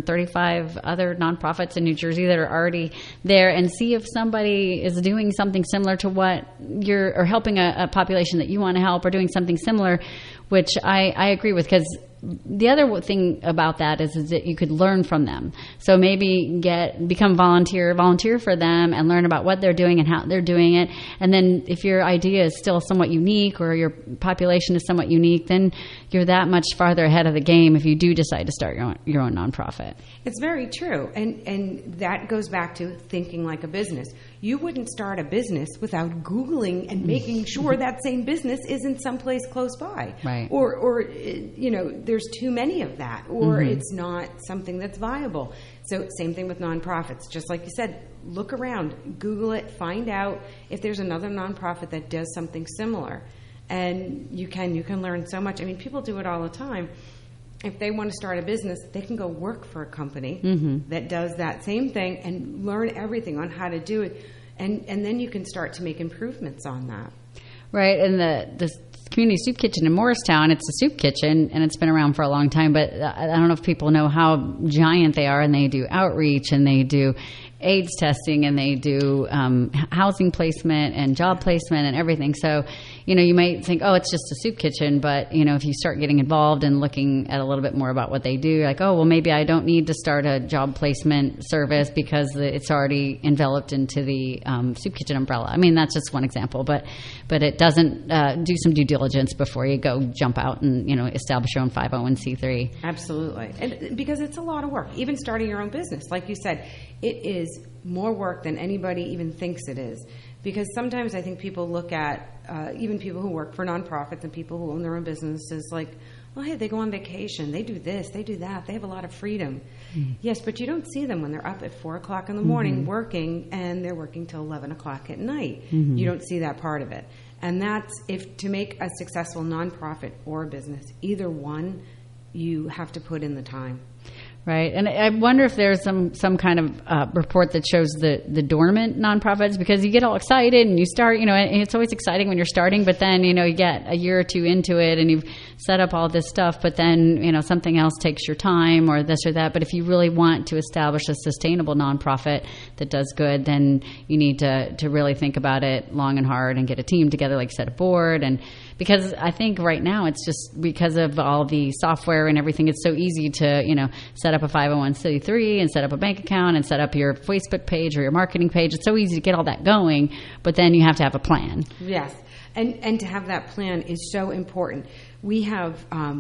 435 other nonprofits in New Jersey that are already there, and see if somebody is doing something similar to what or helping a population that you want to help, or doing something similar, which I agree with, because the other thing about that is that you could learn from them. So maybe become volunteer for them and learn about what they're doing and how they're doing it. And then if your idea is still somewhat unique, or your population is somewhat unique, then you're that much farther ahead of the game if you do decide to start your own nonprofit. It's very true. And that goes back to thinking like a business. You wouldn't start a business without Googling and making sure that same business isn't someplace close by. Right. Or there's too many of that, or it's not something that's viable. So same thing with nonprofits. Just like you said, look around, Google it, find out if there's another nonprofit that does something similar. And you can learn so much. I mean, people do it all the time. If they want to start a business, they can go work for a company that does that same thing and learn everything on how to do it. And then you can start to make improvements on that. Right. And the Community Soup Kitchen in Morristown, it's a soup kitchen, and it's been around for a long time, but I don't know if people know how giant they are, and they do outreach, and they do AIDS testing, and they do housing placement and job placement and everything. So, you might think, oh, it's just a soup kitchen, but, if you start getting involved and looking at a little bit more about what they do, like, oh, well, maybe I don't need to start a job placement service because it's already enveloped into the soup kitchen umbrella. I mean, that's just one example, but it doesn't do some due diligence before you go jump out and, establish your own 501c3. Absolutely. And because it's a lot of work, even starting your own business. Like you said, it is more work than anybody even thinks it is. Because sometimes I think people look at, even people who work for nonprofits and people who own their own businesses, like, well, hey, they go on vacation, they do this, they do that, they have a lot of freedom. Yes, but you don't see them when they're up at 4 o'clock in the morning working, and they're working till 11 o'clock at night. You don't see that part of it. And that's, to make a successful nonprofit or a business, either one, you have to put in the time. Right. And I wonder if there's some kind of report that shows the dormant nonprofits, because you get all excited and you start, and it's always exciting when you're starting, but then, you get a year or two into it and you've set up all this stuff, but then, something else takes your time or this or that. But if you really want to establish a sustainable nonprofit that does good, then you need to really think about it long and hard and get a team together, like you said, a board. And because I think right now it's just because of all the software and everything, it's so easy to, set up a 501c3 and set up a bank account and set up your Facebook page or your marketing page. It's so easy to get all that going, but then you have to have a plan. Yes. And to have that plan is so important. We have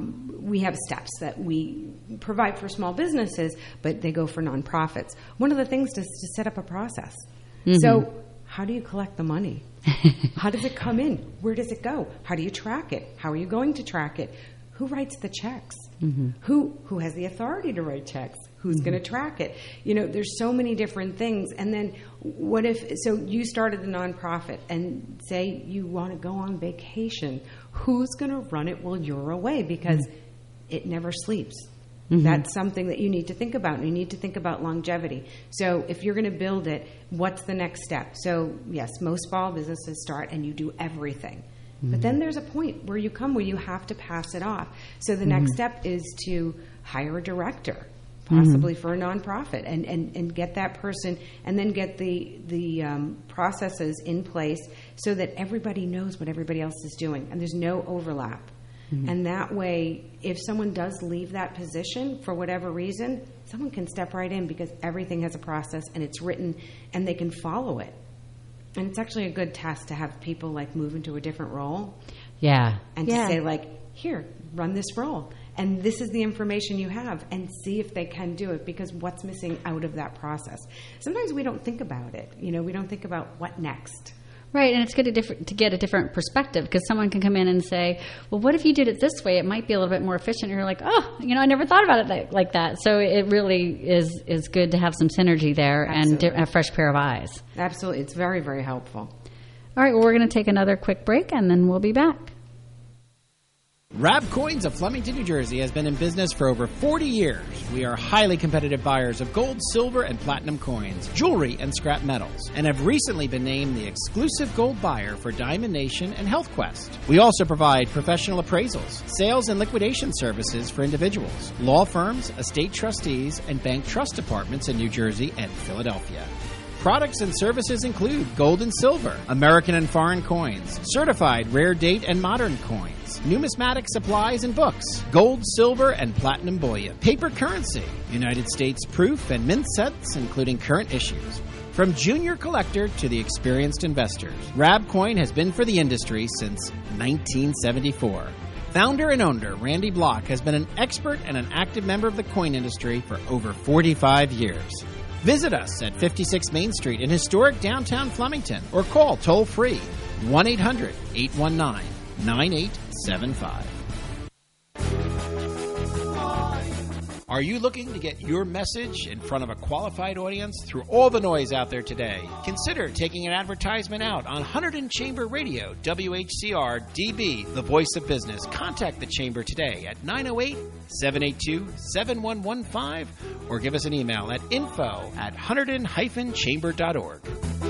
steps that we provide for small businesses, but they go for nonprofits. One of the things is to set up a process. So how do you collect the money? How does it come in? Where does it go? How do you track it? How are you going to track it? Who writes the checks? Who has the authority to write checks? Who's going to track it? There's so many different things. And then what if, so you started the nonprofit and say you want to go on vacation. Who's going to run it while you're away? Because it never sleeps. That's something that you need to think about. And you need to think about longevity. So if you're going to build it, what's the next step? So yes, most small businesses start and you do everything. But then there's a point where you have to pass it off. So the next step is to hire a director, possibly for a nonprofit, and get that person, and then get the processes in place so that everybody knows what everybody else is doing, and there's no overlap. And that way, if someone does leave that position for whatever reason, someone can step right in because everything has a process and it's written and they can follow it. And it's actually a good test to have people move into a different role. Yeah. And to say here, run this role. And this is the information you have, and see if they can do it, because what's missing out of that process. Sometimes we don't think about it. We don't think about what next. Right, and it's good to get a different perspective, because someone can come in and say, well, what if you did it this way? It might be a little bit more efficient. And you're like, oh, I never thought about it like that. So it really is good to have some synergy there. Absolutely. And a fresh pair of eyes. Absolutely. It's very, very helpful. All right, well, we're going to take another quick break, and then we'll be back. Rab Coins of Flemington, New Jersey has been in business for over 40 years. We are highly competitive buyers of gold, silver, and platinum coins, jewelry, and scrap metals, and have recently been named the exclusive gold buyer for Diamond Nation and Health Quest. We also provide professional appraisals, sales and liquidation services for individuals, law firms, estate trustees, and bank trust departments in New Jersey and Philadelphia. Products and services include gold and silver, American and foreign coins, certified rare date and modern coins, numismatic supplies and books, gold, silver, and platinum bullion, paper currency, United States proof and mint sets, including current issues. From junior collector to the experienced investors, Rab Coin has been for the industry since 1974. Founder and owner Randy Block has been an expert and an active member of the coin industry for over 45 years. Visit us at 56 Main Street in historic downtown Flemington or call toll-free 1-800-819-9875. Are you looking to get your message in front of a qualified audience through all the noise out there today? Consider taking an advertisement out on Hunterdon Chamber Radio, WHCR DB, the voice of business. Contact the Chamber today at 908-782-7115 or give us an email at info@hunterdon-chamber.org.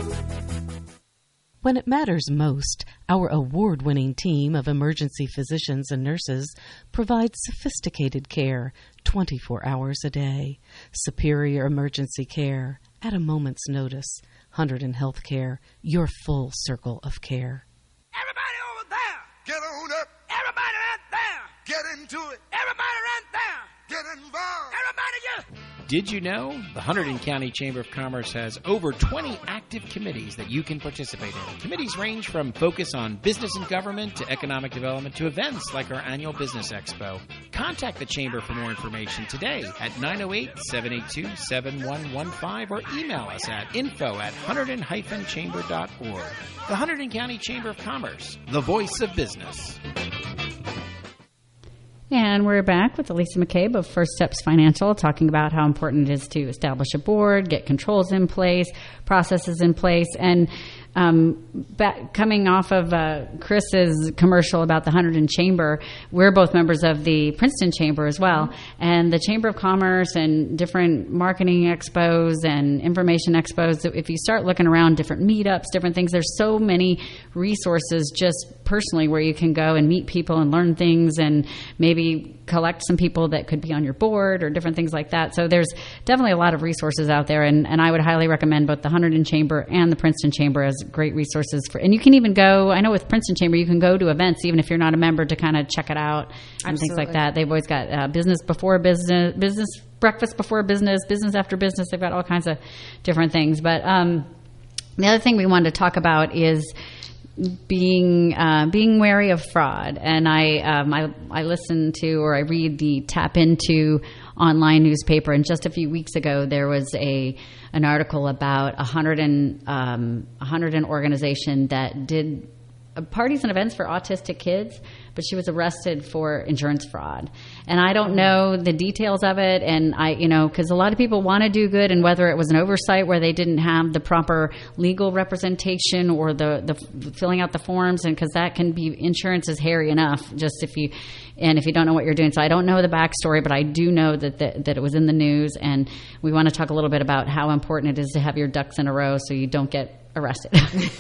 When it matters most, our award-winning team of emergency physicians and nurses provides sophisticated care 24 hours a day. Superior emergency care at a moment's notice. Hunterdon Healthcare, your full circle of care. Everybody over there, get on up. Everybody right there, get into it. Everybody right there, get involved. Everybody get. Did you know the Hunterdon County Chamber of Commerce has over 20 active committees that you can participate in? Committees range from focus on business and government to economic development to events like our annual Business Expo. Contact the Chamber for more information today at 908-782-7115 or email us at info@hunterdon-chamber.org. The Hunterdon County Chamber of Commerce, the voice of business. And we're back with Elisa McCabe of First Steps Financial, talking about how important it is to establish a board, get controls in place, processes in place, and coming off of Chris's commercial about the Hunterdon Chamber, we're both members of the Princeton Chamber as well. And the Chamber of Commerce and different marketing expos and information expos, if you start looking around different meetups, different things, there's so many resources just personally where you can go and meet people and learn things and maybe collect some people that could be on your board or different things like that. So there's definitely a lot of resources out there, and I would highly recommend both the Hunterdon Chamber and the Princeton Chamber as great resources for. And you can even go, I know with Princeton Chamber, you can go to events even if you're not a member to kind of check it out and things like that. They've always got business before business, business breakfast before business, business after business. They've got all kinds of different things. But the other thing we wanted to talk about is being wary of fraud. And I listen to or I read the Tap Into online newspaper, and just a few weeks ago there was an article about a Hunterdon organization that did parties and events for autistic kids, but she was arrested for insurance fraud. And I don't know the details of it, and because a lot of people want to do good, and whether it was an oversight where they didn't have the proper legal representation or the filling out the forms, and because that can be, insurance is hairy enough just if you don't know what you're doing. So I don't know the backstory, but I do know that it was in the news, and we want to talk a little bit about how important it is to have your ducks in a row so you don't get arrested.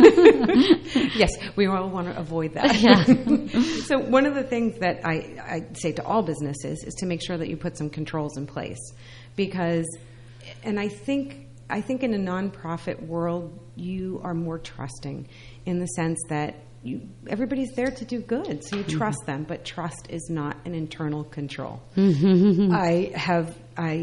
Yes, we all want to avoid that. Yeah. So one of the things that I say to all businesses is to make sure that you put some controls in place, because, and I think in a nonprofit world you are more trusting in the sense that everybody's there to do good, so you trust them, but trust is not an internal control. I have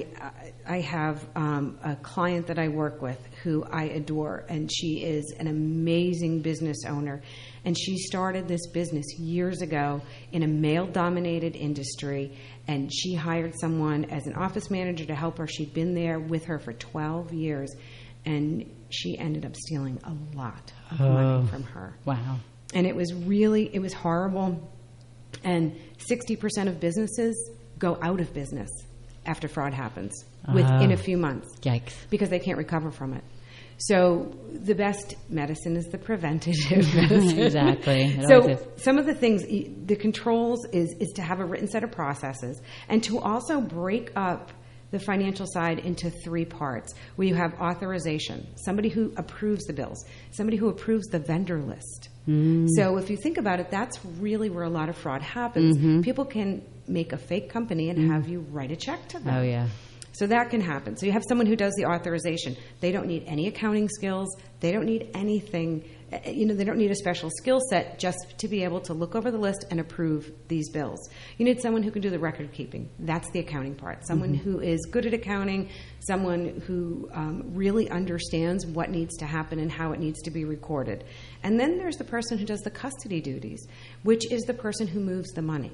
a client that I work with who I adore, and she is an amazing business owner, and she started this business years ago in a male-dominated industry, and she hired someone as an office manager to help her. She'd been there with her for 12 years, and she ended up stealing a lot of money from her. Wow. And it was horrible, and 60% of businesses go out of business after fraud happens within a few months. Yikes. Because they can't recover from it. So the best medicine is the preventative medicine. Exactly. It So always is. some of the things, the controls is to have a written set of processes and to also break up the financial side into 3 parts, where you have authorization, somebody who approves the bills, somebody who approves the vendor list. So if you think about it, that's really where a lot of fraud happens. People can make a fake company and have you write a check to them. Oh, yeah. So that can happen. So you have someone who does the authorization. They don't need any accounting skills. They don't need anything. They don't need a special skill set just to be able to look over the list and approve these bills. You need someone who can do the record keeping. That's the accounting part. Someone who is good at accounting, someone who really understands what needs to happen and how it needs to be recorded. And then there's the person who does the custody duties, which is the person who moves the money.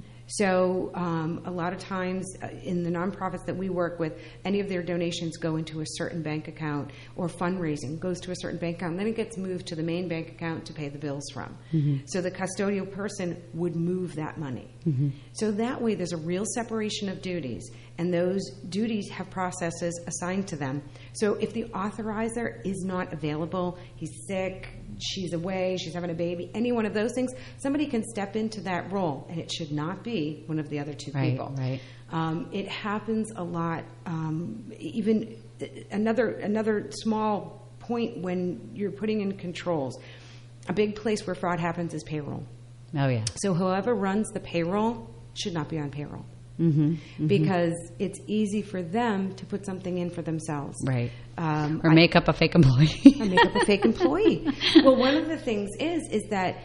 So a lot of times in the nonprofits that we work with, any of their donations go into a certain bank account, or fundraising goes to a certain bank account, and then it gets moved to the main bank account to pay the bills from. So the custodial person would move that money. So that way there's a real separation of duties, and those duties have processes assigned to them. So if the authorizer is not available, he's sick, she's away, she's having a baby, any one of those things, somebody can step into that role, and it should not be one of the other 2 people. Right. It happens a lot. Even another small point when you're putting in controls, a big place where fraud happens is payroll. Oh, yeah. So whoever runs the payroll should not be on payroll. Because it's easy for them to put something in for themselves. Right. Or make up a fake employee. Or make up a fake employee. Well, one of the things is that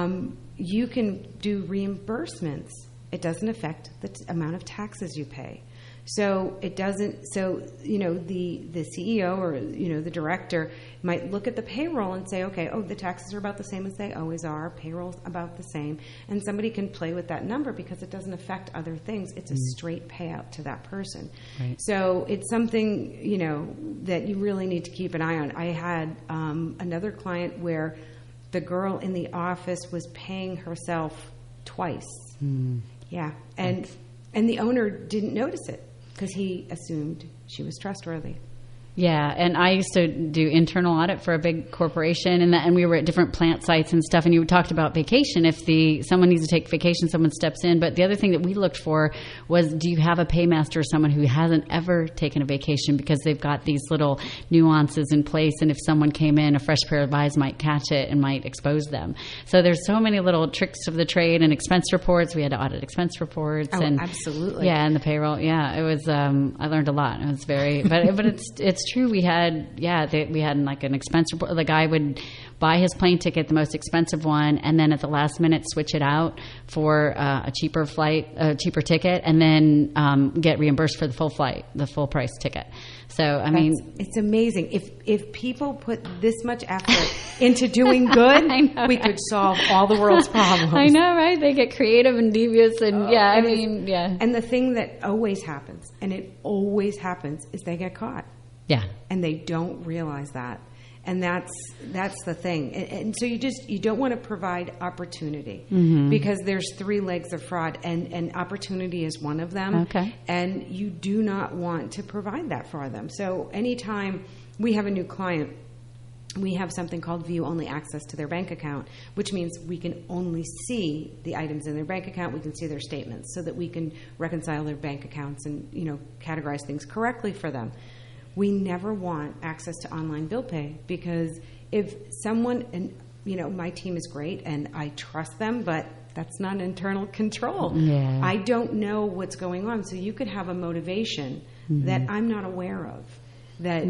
you can do reimbursements. It doesn't affect the amount of taxes you pay. So it doesn't. So the CEO or the director might look at the payroll and say, okay, the taxes are about the same as they always are. Payroll's about the same, and somebody can play with that number because it doesn't affect other things. It's a straight payout to that person. Right. So it's something that you really need to keep an eye on. I had another client where the girl in the office was paying herself twice. Yeah, and the owner didn't notice it, because he assumed she was trustworthy. Yeah, and I used to do internal audit for a big corporation, and we were at different plant sites and stuff, and you talked about vacation. If someone needs to take vacation, someone steps in. But the other thing that we looked for was, do you have a paymaster or someone who hasn't ever taken a vacation, because they've got these little nuances in place, and if someone came in, a fresh pair of eyes might catch it and might expose them. So there's so many little tricks of the trade, and expense reports. We had to audit expense reports. Oh, and absolutely. Yeah, and the payroll. Yeah, it was. I learned a lot. It was very, but it's true. We had like an expense report. The guy would buy his plane ticket, the most expensive one, and then at the last minute switch it out for a cheaper ticket, and then get reimbursed for the full flight, the full price ticket. So I mean, it's amazing. If people put this much effort into doing good, we could solve all the world's problems. I know, right? They get creative and devious, and And the thing that always happens, and it always happens, is they get caught. Yeah. And they don't realize that. And that's the thing. And so you don't want to provide opportunity, because there's 3 legs of fraud, and opportunity is one of them. Okay. And you do not want to provide that for them. So anytime we have a new client, we have something called view-only access to their bank account, which means we can only see the items in their bank account. We can see their statements, so that we can reconcile their bank accounts and categorize things correctly for them. We never want access to online bill pay, because if someone, and my team is great and I trust them, but that's not internal control. Yeah. I don't know what's going on. So you could have a motivation that I'm not aware of. That,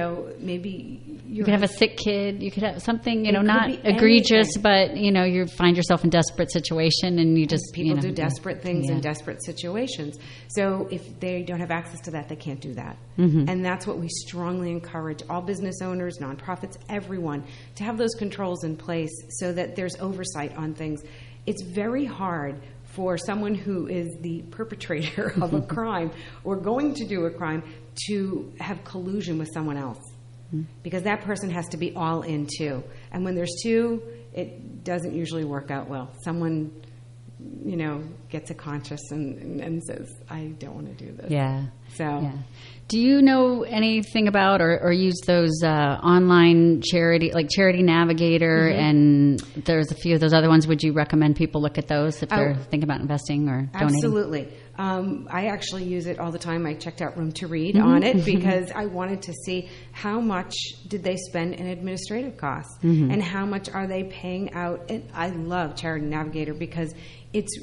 maybe you could have a sick kid. You could have something, not egregious, but, you find yourself in a desperate situation, and you just... People do desperate things in desperate situations. So if they don't have access to that, they can't do that. And that's what we strongly encourage all business owners, nonprofits, everyone, to have those controls in place so that there's oversight on things. It's very hard for someone who is the perpetrator of a crime or going to do a crime to have collusion with someone else, because that person has to be all in too. And when there's 2, it doesn't usually work out well. Someone, gets a conscience and says, I don't want to do this. Yeah. So. Yeah. Do you know anything about or use those online charity, like Charity Navigator, and there's a few of those other ones? Would you recommend people look at those if they're thinking about investing or donating? Absolutely. I actually use it all the time. I checked out Room to Read on it because I wanted to see how much did they spend in administrative costs and how much are they paying out. And I love Charity Navigator because it's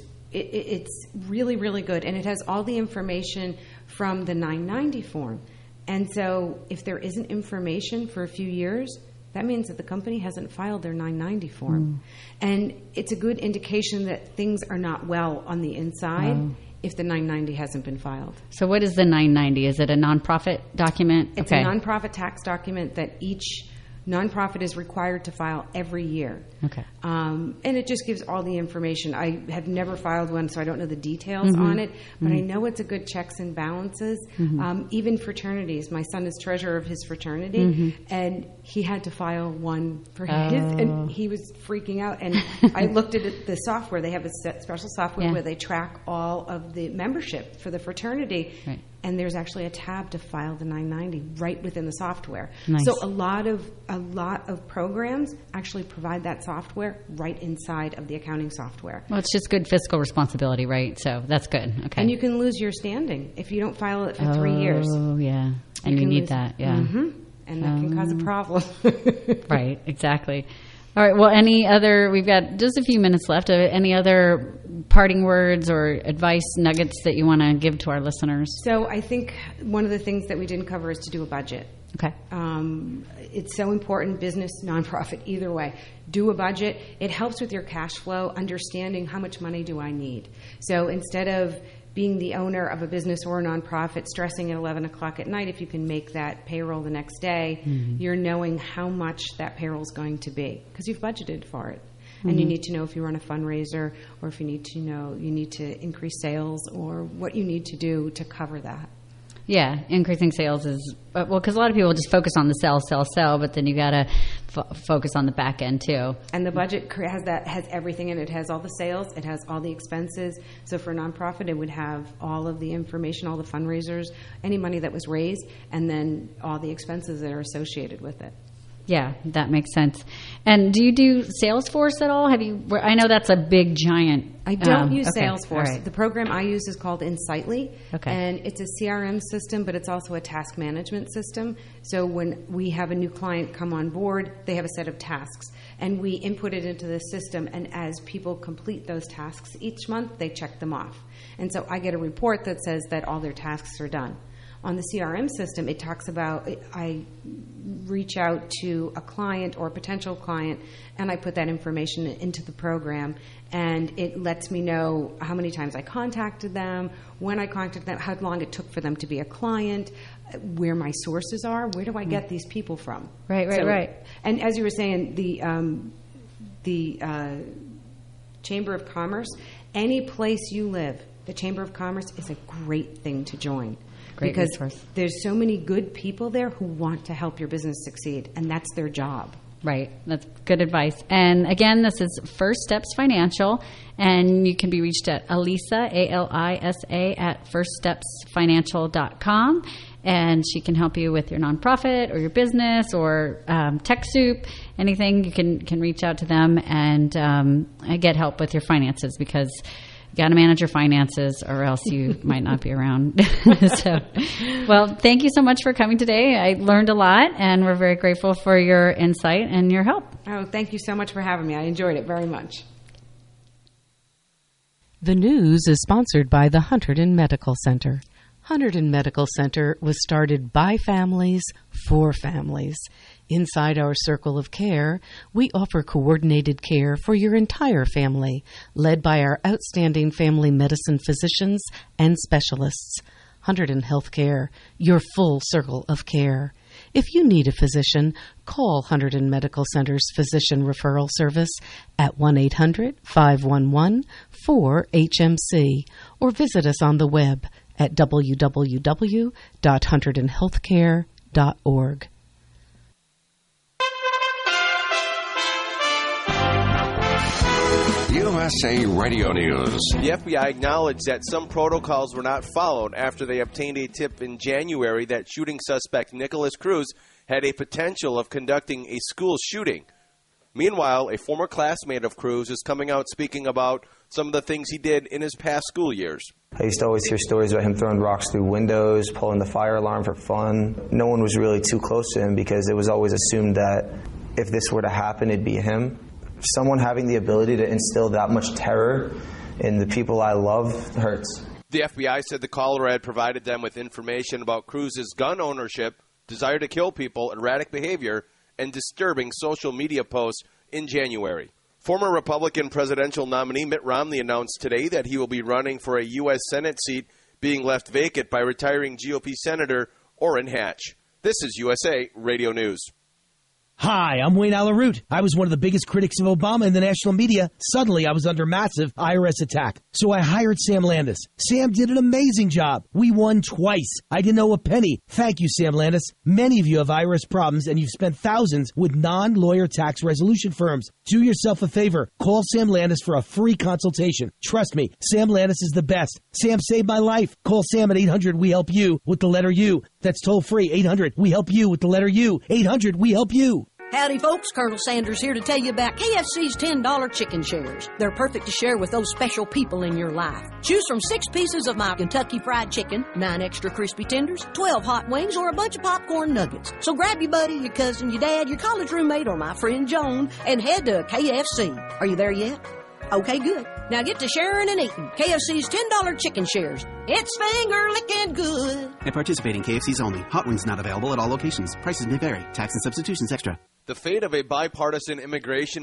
really, really good, and it has all the information from the 990 form. And so if there isn't information for a few years, that means that the company hasn't filed their 990 form. And it's a good indication that things are not well on the inside if the 990 hasn't been filed. So what is the 990? Is it a nonprofit document? It's a nonprofit tax document that each nonprofit is required to file every year. Okay. And it just gives all the information. I have never filed one, so I don't know the details on it, but I know it's a good checks and balances. Even fraternities. My son is treasurer of his fraternity, and he had to file one for his, and he was freaking out. And I looked at the software. They have a special software where they track all of the membership for the fraternity. Right. And there's actually a tab to file the 990 right within the software. Nice. So a lot of programs actually provide that software right inside of the accounting software. Well, it's just good fiscal responsibility, right? So that's good. Okay. And you can lose your standing if you don't file it for 3 years. Oh, yeah. And you need that, yeah. And that can cause a problem. Right, exactly. All right, well, we've got just a few minutes left. Any other parting words or advice nuggets that you want to give to our listeners? So I think one of the things that we didn't cover is to do a budget. Okay. It's so important, business, nonprofit, either way. Do a budget. It helps with your cash flow, understanding how much money do I need. So instead of being the owner of a business or a nonprofit, stressing at 11 o'clock at night, if you can make that payroll the next day, you're knowing how much that payroll is going to be because you've budgeted for it. And you need to know if you run a fundraiser or if you need to know you need to increase sales or what you need to do to cover that. Yeah, increasing sales is, because a lot of people just focus on the sell, but then you got to focus on the back end too. And the budget has everything in it. It has all the sales, it has all the expenses. So for a nonprofit, it would have all of the information, all the fundraisers, any money that was raised, and then all the expenses that are associated with it. Yeah, that makes sense. And do you do Salesforce at all? I know that's a big giant. I don't use Salesforce. Right. The program I use is called Insightly. Okay. And it's a CRM system, but it's also a task management system. So when we have a new client come on board, they have a set of tasks. And we input it into the system, and as people complete those tasks each month, they check them off. And so I get a report that says that all their tasks are done. On the CRM system, it talks about I reach out to a client or a potential client, and I put that information into the program, and it lets me know how many times I contacted them, when I contacted them, how long it took for them to be a client, where my sources are, where do I get these people from? Right. And as you were saying, the Chamber of Commerce, any place you live, the Chamber of Commerce is a great thing to join. Great because resource. There's so many good people there who want to help your business succeed, and that's their job. Right. That's good advice. And again, this is First Steps Financial, and you can be reached at Alisa, A-L-I-S-A, at firststepsfinancial.com, and she can help you with your nonprofit or your business or TechSoup, anything. You can reach out to them and get help with your finances because you got to manage your finances or else you might not be around. Well, thank you so much for coming today. I learned a lot, and we're very grateful for your insight and your help. Oh, thank you so much for having me. I enjoyed it very much. The news is sponsored by the Hunterdon Medical Center. Hunterdon Medical Center was started by families for families. Inside our circle of care, we offer coordinated care for your entire family, led by our outstanding family medicine physicians and specialists. Hunterdon Healthcare, your full circle of care. If you need a physician, call Hunterdon Medical Center's Physician Referral Service at 1-800-511-4HMC or visit us on the web at www.hunterdonhealthcare.org. USA Radio News. The FBI acknowledged that some protocols were not followed after they obtained a tip in January that shooting suspect Nicholas Cruz had a potential of conducting a school shooting. Meanwhile, a former classmate of Cruz is coming out speaking about some of the things he did in his past school years. I used to always hear stories about him throwing rocks through windows, pulling the fire alarm for fun. No one was really too close to him because it was always assumed that if this were to happen, it'd be him. Someone having the ability to instill that much terror in the people I love hurts. The FBI said the caller had provided them with information about Cruz's gun ownership, desire to kill people, erratic behavior, and disturbing social media posts in January. Former Republican presidential nominee Mitt Romney announced today that he will be running for a U.S. Senate seat being left vacant by retiring GOP Senator Orrin Hatch. This is USA Radio News. Hi, I'm Wayne Alaroot. I was one of the biggest critics of Obama in the national media. Suddenly, I was under massive IRS attack. So I hired Sam Landis. Sam did an amazing job. We won twice. I didn't owe a penny. Thank you, Sam Landis. Many of you have IRS problems, and you've spent thousands with non-lawyer tax resolution firms. Do yourself a favor. Call Sam Landis for a free consultation. Trust me, Sam Landis is the best. Sam saved my life. Call Sam at 800-WE-HELP-YOU with the letter U. That's toll free. 800-WE-HELP-YOU with the letter U. 800-WE-HELP-YOU. Howdy, folks. Colonel Sanders here to tell you about KFC's $10 chicken shares. They're perfect to share with those special people in your life. Choose from 6 pieces of my Kentucky Fried Chicken, 9 extra crispy tenders, 12 hot wings, or a bunch of popcorn nuggets. So grab your buddy, your cousin, your dad, your college roommate, or my friend Joan, and head to KFC. Are you there yet? Okay, good. Now get to sharing and eating. KFC's $10 chicken shares. It's finger-licking good. At participating KFCs only. Hot wings not available at all locations. Prices may vary. Tax and substitutions extra. The fate of a bipartisan immigration